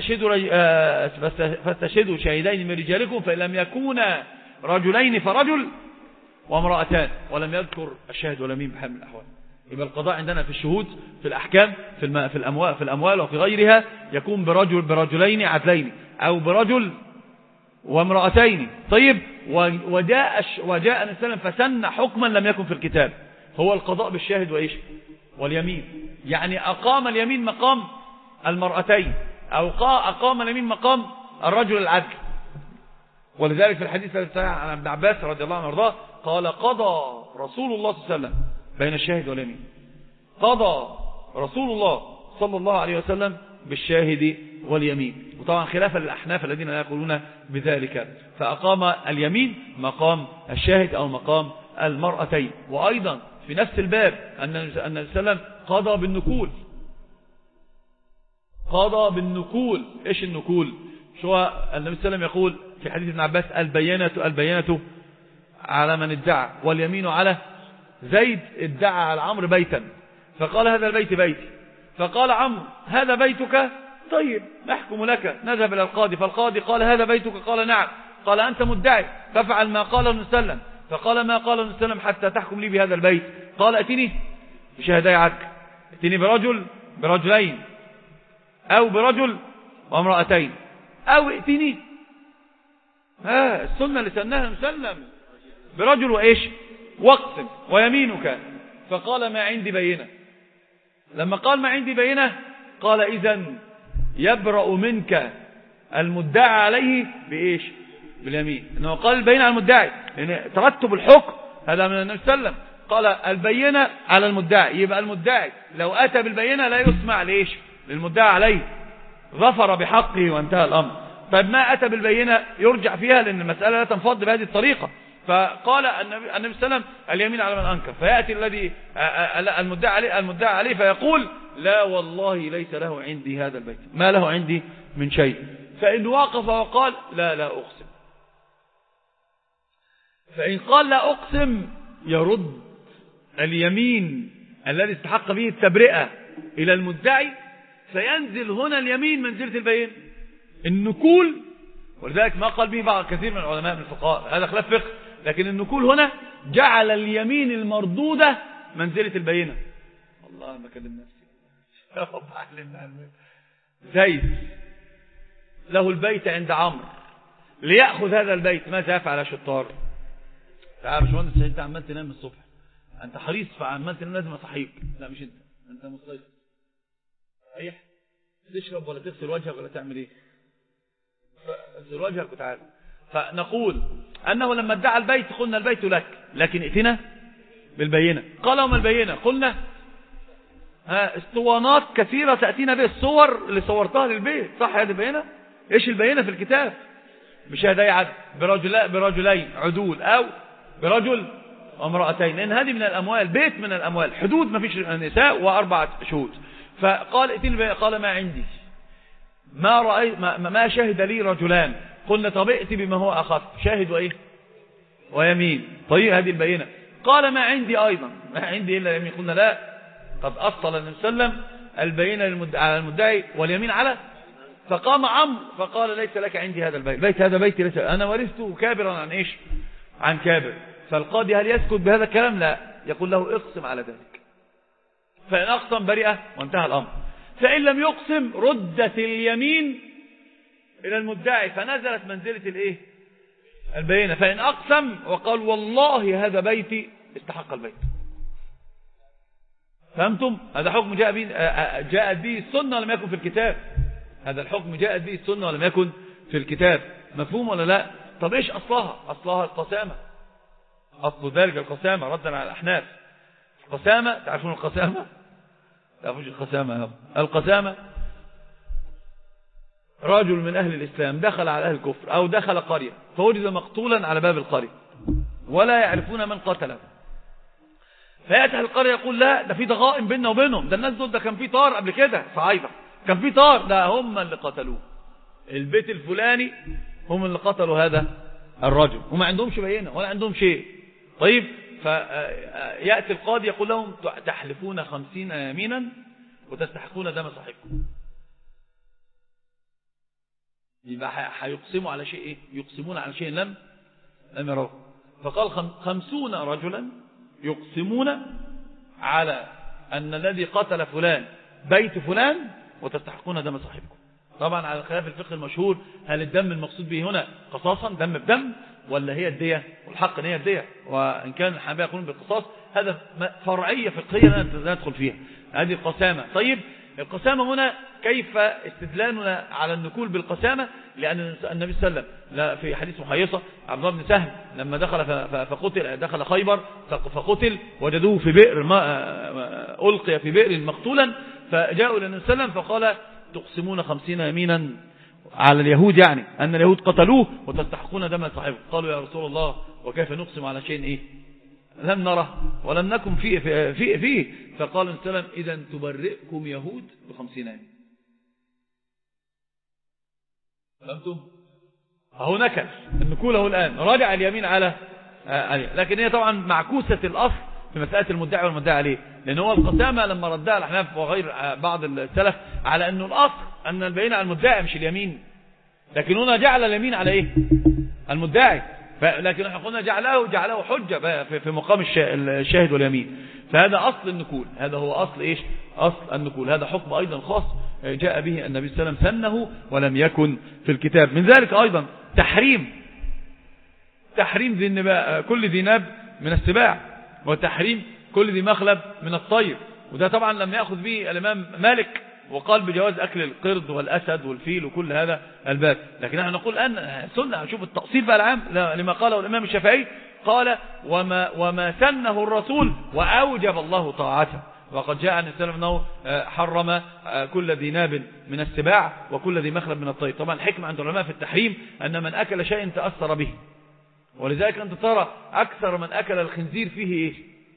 فاستشهدوا شهيدين من رجالكم فإن لم يكونا رجلين فرجل وامرأتان ولم يذكر الشاهد ولا مين بحال من الأحوال. يبقى القضاء عندنا في الشهود في الأحكام في الأموال وفي غيرها يكون برجلين عدلين أو برجل وامرأتين. طيب وجاء النبي صلى الله عليه وسلم فسن حكما لم يكن في الكتاب هو القضاء بالشاهد وإيش واليمين. يعني أقام اليمين مقام المرأتين أو أقام اليمين مقام الرجل العدل. ولذلك في الحديث عن ابن عباس رضي الله عنه وارضاه قال قضى رسول الله صلى الله عليه وسلم بين الشاهد واليمين. قضى رسول الله صلى الله عليه وسلم بالشاهد واليمين. وطبعا خلافا للأحناف الذين لا يقولون بذلك. فأقام اليمين مقام الشاهد أو مقام المرأتين. وأيضا في نفس الباب أن النبي صلى الله عليه وسلم قضى بالنكول. قضى بالنكول. إيش النكول؟ شو النبي صلى الله عليه وسلم يقول في حديث ابن عباس البينة على من ادعى واليمين على زيد ادعى على عمرو بيتا فقال هذا البيت بيتي فقال عمرو هذا بيتك طيب نحكم لك. نذهب إلى القاضي فالقاضي قال هذا بيتك قال نعم قال أنت مدعي فافعل ما قاله النبي صلى الله عليه وسلم. فقال ما قاله النبي صلى الله عليه وسلم حتى تحكم لي بهذا البيت. قال اتني بشهداء عدل اتني برجلين أو برجل وامرأتين أو ائتني السنة اللي سنها مسلم برجل وإيش واقسم ويمينك. فقال ما عندي بينة. لما قال ما عندي بينة قال إذن يبرأ منك المدعى عليه بإيش باليمين. إنه قال البينة على المدعي لأن ترتب الحكم هذا من النبي صلى الله عليه وسلم. قال البينة على المدعي يبقى المدعي لو أتى بالبينة لا يسمع لإيش للمدعى عليه ظفر بحقه وانتهى الأمر. طيب ما أتى بالبينة يرجع فيها لأن المسألة لا تنفض بهذه الطريقة. فقال النبي صلى الله عليه وسلم اليمين على من أنكر. فيأتي الذي المدعى عليه فيقول لا والله ليس له عندي هذا البيت ما له عندي من شيء. فإن وقف وقال لا أقسم. فإن قال لا أقسم يرد اليمين الذي استحق به التبرئة إلى المدعي فينزل هنا اليمين منزلة البينة النكول. ولذلك ما قال به بعض كثير من العلماء من الفقهاء هذا خلاف فقه. لكن النكول هنا جعل اليمين المردودة منزلة البينة. الله ما كلم نفسي. زيد له البيت عند عمرو ليأخذ هذا البيت ماذا يفعل يا شطار؟ تعال مش مهندس انت عمال تنام الصبح انت حريص فعمال تنام لازم اصحيك. لا مش انت مستيقظ صحيح تشرب ولا تغسل وجهك ولا تعمل ايه اغسل وجهك وتعالى. فنقول انه لما ادعى البيت قلنا البيت لك لكن ائتنا بالبينة. قال وما البينة؟ قلنا اسطوانات كثيرة تأتينا به، الصور اللي صورتها للبيت، صح؟ هذه البينة. ايش البينة في الكتاب؟ بشهادي عدل برجلين عدول، او برجل وامرأتين، لان هذه من الاموال، بيت من الاموال، حدود ما فيش نساء واربعة شهود. فقال ائتني، قال ما عندي، ما رأيت، ما شهد لي رجلان. قلنا طب ائتي بما هو اخف، شاهد وايه ويمين. طيب هذه البينة. قال ما عندي ايضا، ما عندي الا يمين. قلنا لا، قد أصل النبي صلى الله عليه وسلم البينة على المدعي واليمين على. فقام عمرو فقال ليس لك عندي هذا البيت، هذا بيتي، ليس أنا ورثته كابرا عن إيش؟ عن كابر. فالقاضي هل يسكت بهذا الكلام؟ لا، يقول له اقسم على ذلك. فإن أقسم برئة وانتهى الأمر. فإن لم يقسم ردت اليمين إلى المدعي فنزلت منزلة الإيه؟ البينة. فإن أقسم وقال والله هذا بيتي استحق البيت. فهمتم؟ هذا حكم جاءت به السنة ولم يكن في الكتاب. هذا الحكم جاءت به السنة ولم يكن في الكتاب. مفهوم ولا لا؟ طب ايش أصلها القسامة. أصل ذلك القسامة ردا على الأحناف. القسامة، تعرفون القسامة؟ تعرفوش القسامة؟ القسامة رجل من أهل الإسلام دخل على أهل الكفر أو دخل قرية فوجد مقتولا على باب القرية ولا يعرفون من قتله. فيأتي القرية يقول لا، ده في ضغائن بيننا وبينهم، ده الناس دول ده كان في طار قبل كده صعيدة، كان في طار، ده هم اللي قتلوه، البيت الفلاني هم اللي قتلوا هذا الرجل، وما عندهمش بينة ولا عندهم شيء. طيب، فيأتي القاضي يقول لهم تحلفون 50 يمينا وتستحقون دم صاحبكم. يبقى هيقسموا على شيء ايه؟ يقسمون على شيء لم يروه. فقال 50 رجلا يقسمون على أن الذي قتل فلان بيت فلان وتستحقون دم صاحبكم. طبعا على خلاف الفقه المشهور، هل الدم المقصود به هنا قصاصا دم بدم ولا هي الدية؟ والحق ان هي الدية، وإن كان الحنابلة يقولون بالقصاص، هذا فرعية فقهية لا ندخل فيها. هذه القسامة. طيب، القسامة هنا كيف استدلالنا على النكول بالقسامة؟ لأن النبي صلى الله عليه وسلم في حديث محيصة عبد الله بن سهل لما دخل دخل خيبر فقتل، وجدوه في بئر، ألقي في بئر مقتولا، فجاءوا للنبي صلى الله عليه وسلم فقال تقسمون 50 يمينا على اليهود، يعني أن اليهود قتلوه وتستحقون دم صاحبه. قالوا يا رسول الله وكيف نقسم على شيء إيه لم نره ولم نكن فيه. فقال النبي صلى الله عليه وسلم إذا تبرئكم يهود ب50 يمين. فهمتم؟ أهو نكل النكول أهو الآن راجع اليمين على لكن هي طبعا معكوسة الأصل في مسألة المدعي والمدعي عليه، لأن هو القسامة لما ردها الأحناف وغير بعض السلف على أنه الأصل أن البينة على المدعي مش اليمين، لكن هنا جعل اليمين على إيه؟ المدعي. لكن احنا قلنا جعله حجة في مقام الشاهد واليمين. فهذا أصل النكول، هذا هو أصل إيش؟ أصل النكول. هذا حكم أيضا خاص جاء به النبي صلى الله عليه وسلم سنه ولم يكن في الكتاب. من ذلك أيضا تحريم كل ذي ناب من السباع، وتحريم كل ذي مخلب من الطير. وده طبعا لم يأخذ به الإمام مالك، وقال بجواز أكل القرد والأسد والفيل وكل هذا الباب. لكن نحن نقول أن سنة، نشوف التأصيل بقى العام لما قاله الإمام الشافعي، قال وما سنه الرسول وأوجب الله طاعته. وقد جاء عن السلام أنه حرم كل ذي ناب من السباع وكل ذي مخلب من الطير. طبعا الحكمة عند العلماء في التحريم أن من أكل شيء تأثر به، ولذلك أنت ترى أكثر من أكل الخنزير فيه إيه؟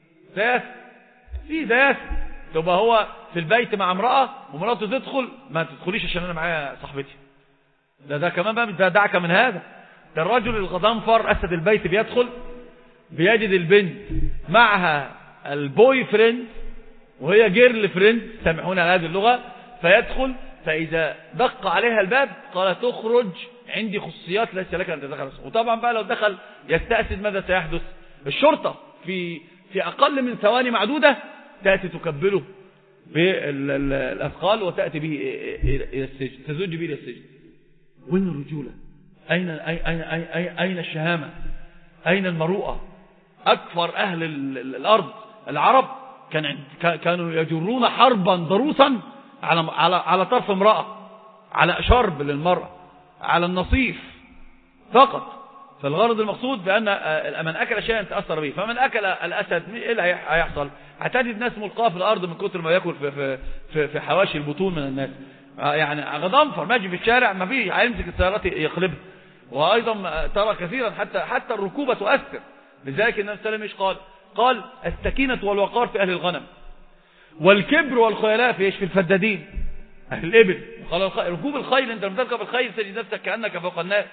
دياث. تبقى هو في البيت مع امرأة ومراته تدخل، ما تدخليش عشان أنا معايا صاحبتي. ده كمان بقى، ده دعك من هذا. ده الرجل الغضنفر أسد البيت بيدخل بيجد البنت معها البوي فريند وهي جيرل فريند، سامحونا على هذه اللغة، فيدخل، فإذا دق عليها الباب قال تخرج عندي خصوصيات ليس لك أن تدخل. وطبعا بقى لو دخل يستأسد ماذا سيحدث؟ الشرطة في أقل من ثواني معدودة تأتي تكبله بالأثقال وتأتي به إلى السجن، تزوج به إلى السجن. وين الرجولة؟ أين الشهامة؟ أين المروءة؟ أكثر أهل الأرض العرب كانوا يجرون حربا ضروسا على طرف امرأة، على شرب للمرأة، على النصيف فقط. فالغرض المقصود بأن من أكل شيئا تأثر به. فمن أكل الأسد إيه اللي هيحصل؟ هتجد ناس ملقاه في الأرض من كتر ما يأكل في حواشي البطون من الناس. يعني غضنفر ماشي في الشارع ما فيه هيمسك السيارات يقلبها. وأيضا ترى كثيرا حتى الركوبة تؤثر. لذلك النبي صلى الله عليه وسلم قال السكينة والوقار في أهل الغنم، والكبر والخيلاء في الفدادين أهل الإبل. قال ركوب الخيل، أنت لما تركب الخيل تجد نفسك كأنك فوق الناس.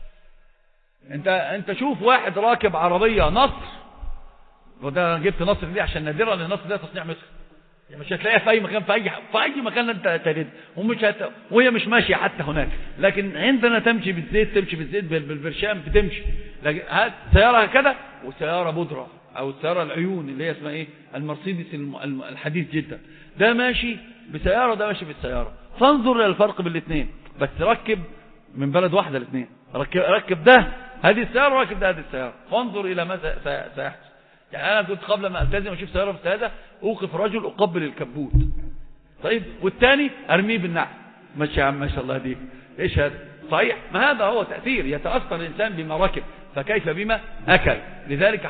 انت شوف واحد راكب عربية نصر، وده جبت نصر دي عشان نادرا ان النصر ده تصنيع مصر، يعني مش هتلاقيها في اي مكان، في اي مكان انت تريد، وهي مش ماشيه حتى هناك. لكن عندنا تمشي بالزيت، بالبرشام بتمشي. لكن هات سياره كده وسياره بودره او السياره العيون اللي هي اسمها ايه، المرسيدس الحديث جدا، ده ماشي بسياره ده ماشي بالسياره. فانظر الى الفرق بين الاثنين. بس ركب من بلد واحده الاثنين، ركب ده هذه السياره وركب ده هذه السياره، فانظر الى ماذا سيحدث. يعني انا كنت قبل ما التزم واشوف سياره مثل هذا اوقف رجل اقبل الكبوت، طيب، والثاني ارميه بالنعل. ماشي يا عم ما شاء الله دي ايش هذا؟ صحيح، ما هذا هو تاثير، يتاثر الانسان بما ركب، فكيف بما اكل. لذلك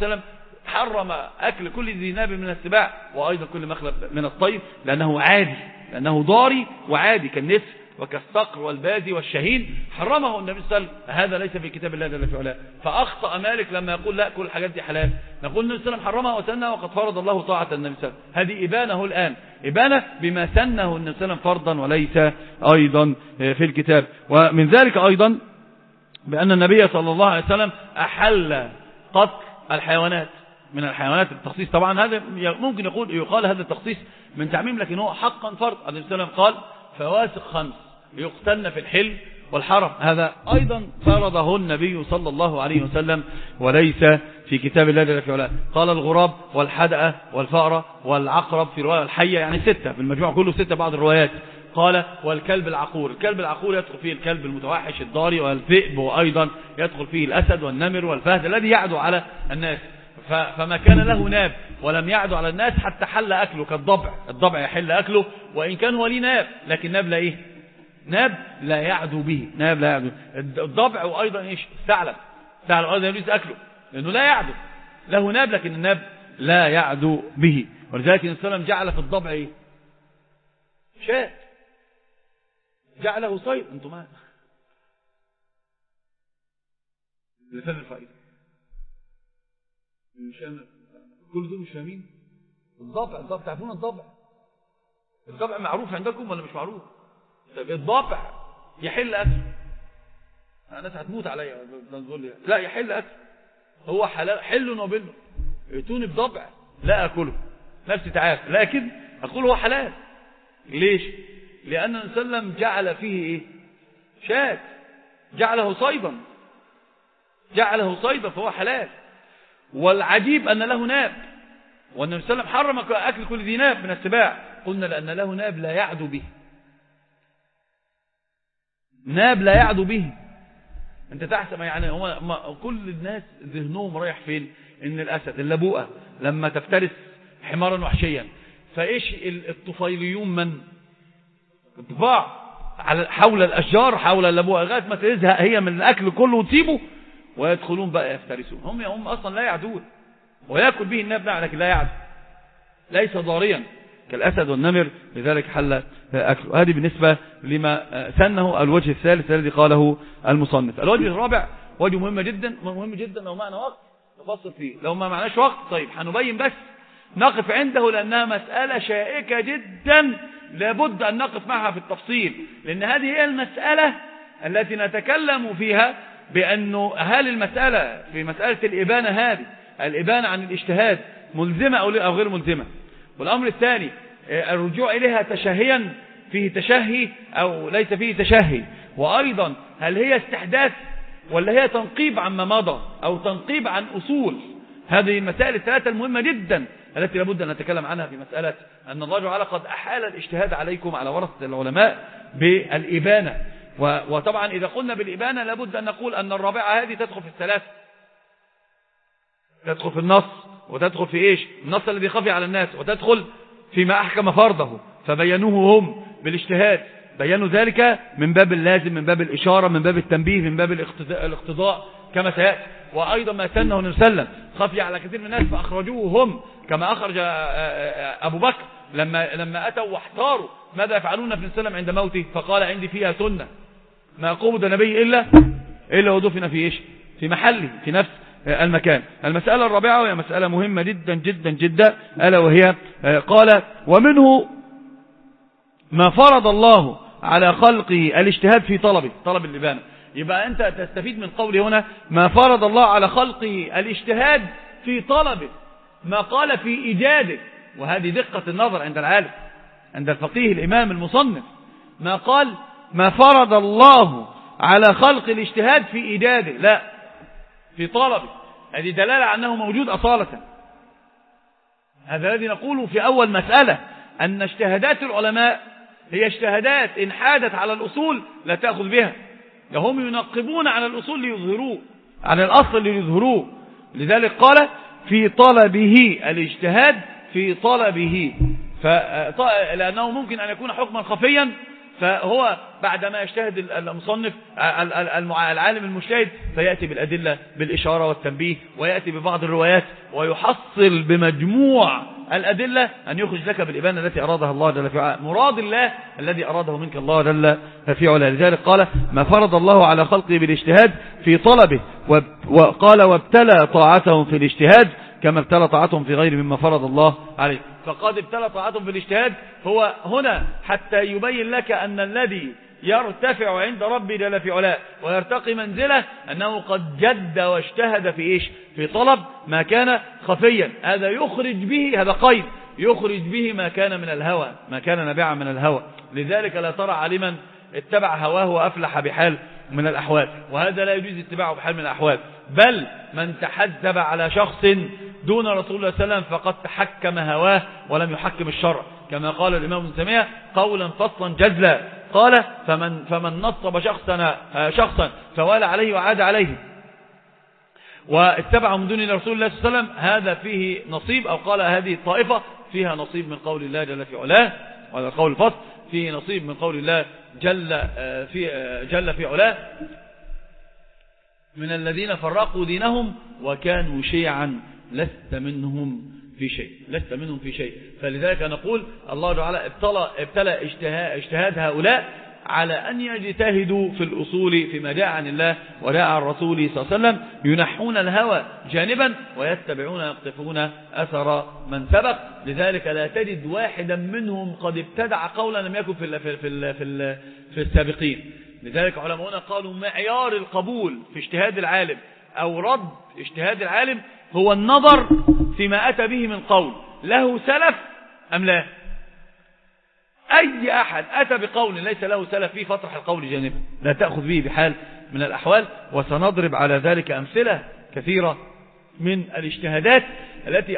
حرم اكل كل ذي ناب من السباع، وايضا كل مخلب من الطير، لانه عادي، لانه ضاري وعادي كالنسر وكالصقر والبازي والشهين، حرمه النبي صلى الله عليه وسلم. هذا ليس في كتاب الله جل وعلا. فأخطأ مالك لما يقول لا كل الحاجات دي حلال. نقول النبي صلى الله عليه وسلم حرمها وسنها، وقد فرض الله طاعة النبي صلى الله عليه وسلم. هذه إبانة الآن، إبانة بما سنه النبي صلى الله عليه وسلم فرضا وليس أيضا في الكتاب. ومن ذلك أيضا بأن النبي صلى الله عليه وسلم أحل قتل الحيوانات. من الحيوانات التخصيص طبعا هذا ممكن يقال هذا التخصيص من تعميم، لكن هو حقا فرض. النبي صلى الله عليه وسلم قال فواسق 5 يقتلن في الحل والحرم، هذا أيضا فرضه النبي صلى الله عليه وسلم وليس في كتاب الله جل وعلا. قال الغراب والحدقة والفأرة والعقرب في رواية الحية، يعني 6 في المجموع كله 6 بعض الروايات. قال والكلب العقور، الكلب العقور يدخل فيه الكلب المتوحش الضاري والذئب، وأيضا يدخل فيه الأسد والنمر والفهد الذي يعدو على الناس. فما كان له ناب ولم يعدو على الناس حتى حل أكله كالضبع، الضبع يحل أكله وإن كان هو ليه ناب، لكن ناب لا إيه، ناب لا يعدو به، ناب لا يعدو. الضبع وأيضا إيش، الثعلب أيضا يجوز أكله لأنه لا يعدو، له ناب لكن الناب لا يعدو به. ولذلك النبي صلى الله عليه وسلم جعل في الضبع إيه، شاة، جعله صيد. أنتم معنا لفهم الفائدة، كل دول مش فاهمين. الضبع تعرفون الضبع معروف عندكم ولا مش معروف؟ طيب الضبع يحل أكل، الناس هتموت عليا تقول لي لا يحل أكل، هو حلال حل وبل، ائتوني بضبع لا أكله نفسي تعافى، لكن أقول هو حلال. ليش؟ لأن النبي صلى الله عليه وسلم جعل فيه إيه، شاة، جعله صيدا فهو حلال. والعجيب أن له ناب، والنبي صلى الله عليه وسلم حرم أكل كل ذي ناب من السباع، قلنا لأن له ناب لا يعدو به، ناب لا يعدو به. أنت تحسب يعني هو كل الناس ذهنهم رايح فين؟ إن الأسد اللبوءة لما تفترس حمارا وحشيا، فإيش الطفيليون من الطباع حول الأشجار حول اللبوءة لغاية ما تزهق هي من الأكل كله وتسيبه، ويدخلون بقى يفترسون. هم أصلا لا يعدون، ويأكل به الناب لكن لا يعد، ليس ضاريا كالأسد والنمر، لذلك حل أكله. هذه بالنسبة لما سنه. الوجه الثالث الذي قاله المصنف. الوجه الرابع وجه مهم جدا لو معنا وقت نفصل فيه، لو ما معناش وقت طيب هنبين بس نقف عنده، لأنها مسألة شائكة جدا لابد أن نقف معها في التفصيل، لأن هذه هي المسألة التي نتكلم فيها بأنه هل المسألة في مسألة الإبانة هذه الإبانة عن الاجتهاد ملزمة أو غير ملزمة. والأمر الثاني الرجوع إليها تشهيا، فيه تشهي أو ليس فيه تشهي، وأيضا هل هي استحداث ولا هي تنقيب عما مضى أو تنقيب عن أصول. هذه المسائل الثلاثة المهمة جدا التي لابد أن نتكلم عنها في مسألة أن الله تعالى قد أحال الاجتهاد عليكم على ورثة العلماء بالإبانة. وطبعا إذا قلنا بالإبانة لابد أن نقول أن الرابعة هذه تدخل في الثلاث، تدخل في النص، وتدخل في إيش النص الذي خفي على الناس، وتدخل فيما أحكم فرضه فبينوه هم بالاجتهاد، بيّنوا ذلك من باب اللازم، من باب الإشارة، من باب التنبيه، من باب الاقتضاء كما سيأتي. وأيضا ما سنه النبي صلى الله عليه وسلم خفي على كثير من الناس فأخرجوه هم، كما أخرج أبو بكر لما أتوا واحتاروا ماذا يفعلون في السلام عند موته، فقال عندي فيها سنة ما قبض نبي إلا ودفن في إيش؟ في محله، في نفس المكان. المسألة الرابعة وهي مسألة مهمة جدا جدا جدا، ألا وهي قال ومنه ما فرض الله على خلقه الاجتهاد في طلب الإبانة. يبقى أنت تستفيد من قولي هنا ما فرض الله على خلقه الاجتهاد في طلبه، ما قال في إيجاده. وهذه دقة النظر عند العالم، عند الفقيه الإمام المصنف، ما قال ما فرض الله على خلق الاجتهاد في إيجاده، لا في طلبه. هذه دلالة على أنه موجود أصالة. هذا الذي نقوله في أول مسألة، أن اجتهادات العلماء هي اجتهادات إن حادت على الأصول لا تأخذ بها، هم ينقبون على الأصول ليظهروه، على الأصل ليظهروه. لذلك قال في طلبه الاجتهاد في طلبه، لأنه ممكن أن يكون حكما خفيا، فهو بعدما يجتهد المصنف العالم المجتهد فيأتي بالأدلة بالإشارة والتنبيه، ويأتي ببعض الروايات ويحصل بمجموع الأدلة أن يخرج لك بالإبانة التي أرادها الله جل في علاه، مراد الله الذي أراده منك الله جل في علاه. لذلك قال ما فرض الله على خلقه بالاجتهاد في طلبه، وقال وابتلى طاعتهم في الاجتهاد كما ابتلى طاعتهم في غير مما فرض الله عليه. فقد ابتلى طاعتهم في الاجتهاد هو هنا حتى يبين لك أن الذي يرتفع عند ربي جل في علاه ويرتقي منزله أنه قد جد واجتهد في إيش؟ في طلب ما كان خفيا. هذا يخرج به، هذا قيد يخرج به ما كان من الهوى، ما كان نابعا من الهوى. لذلك لا ترى عالما اتبع هواه وأفلح بحال من الأحوال، وهذا لا يجوز اتباعه بحال من الأحوال. بل من تحزب على شخص دون رسول الله صلى الله عليه وسلم فقد تحكم هواه ولم يحكم الشرع، كما قال الإمام ابن تيمية قولا فصلا جزلا، قال فمن نصب شخصا فوال عليه وعاد عليه واتبعه من دون رسول الله صلى الله عليه وسلم، هذا فيه نصيب، أو قال هذه الطائفة فيها نصيب من قول الله جل في علاه، وهذا القول الفصل فيه نصيب من قول الله جل في علاه من الذين فرقوا دينهم وكانوا شيعا لست منهم في شيء. فلذلك نقول الله تعالى ابتلى اجتهاد هؤلاء على أن يجتهدوا في الأصول فيما جاء عن الله وجاء عن رسوله صلى الله عليه وسلم، ينحون الهوى جانبا ويتبعون يقتفون أثر من سبق. لذلك لا تجد واحدا منهم قد ابتدع قولا لم يكن في السابقين. لذلك علماؤنا قالوا معيار القبول في اجتهاد العالم أو رد اجتهاد العالم هو النظر فيما أتى به من قول، له سلف أم لا. أي أحد أتى بقول ليس له سلف فيه فاطرح القول جانبا، لا تأخذ به بحال من الأحوال. وسنضرب على ذلك أمثلة كثيرة من الاجتهادات التي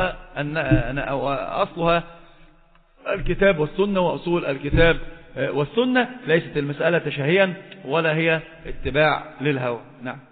أصلها الكتاب والسنة وأصول الكتاب والسنة، ليست المسألة تشهيا ولا هي اتباع للهوى. نعم.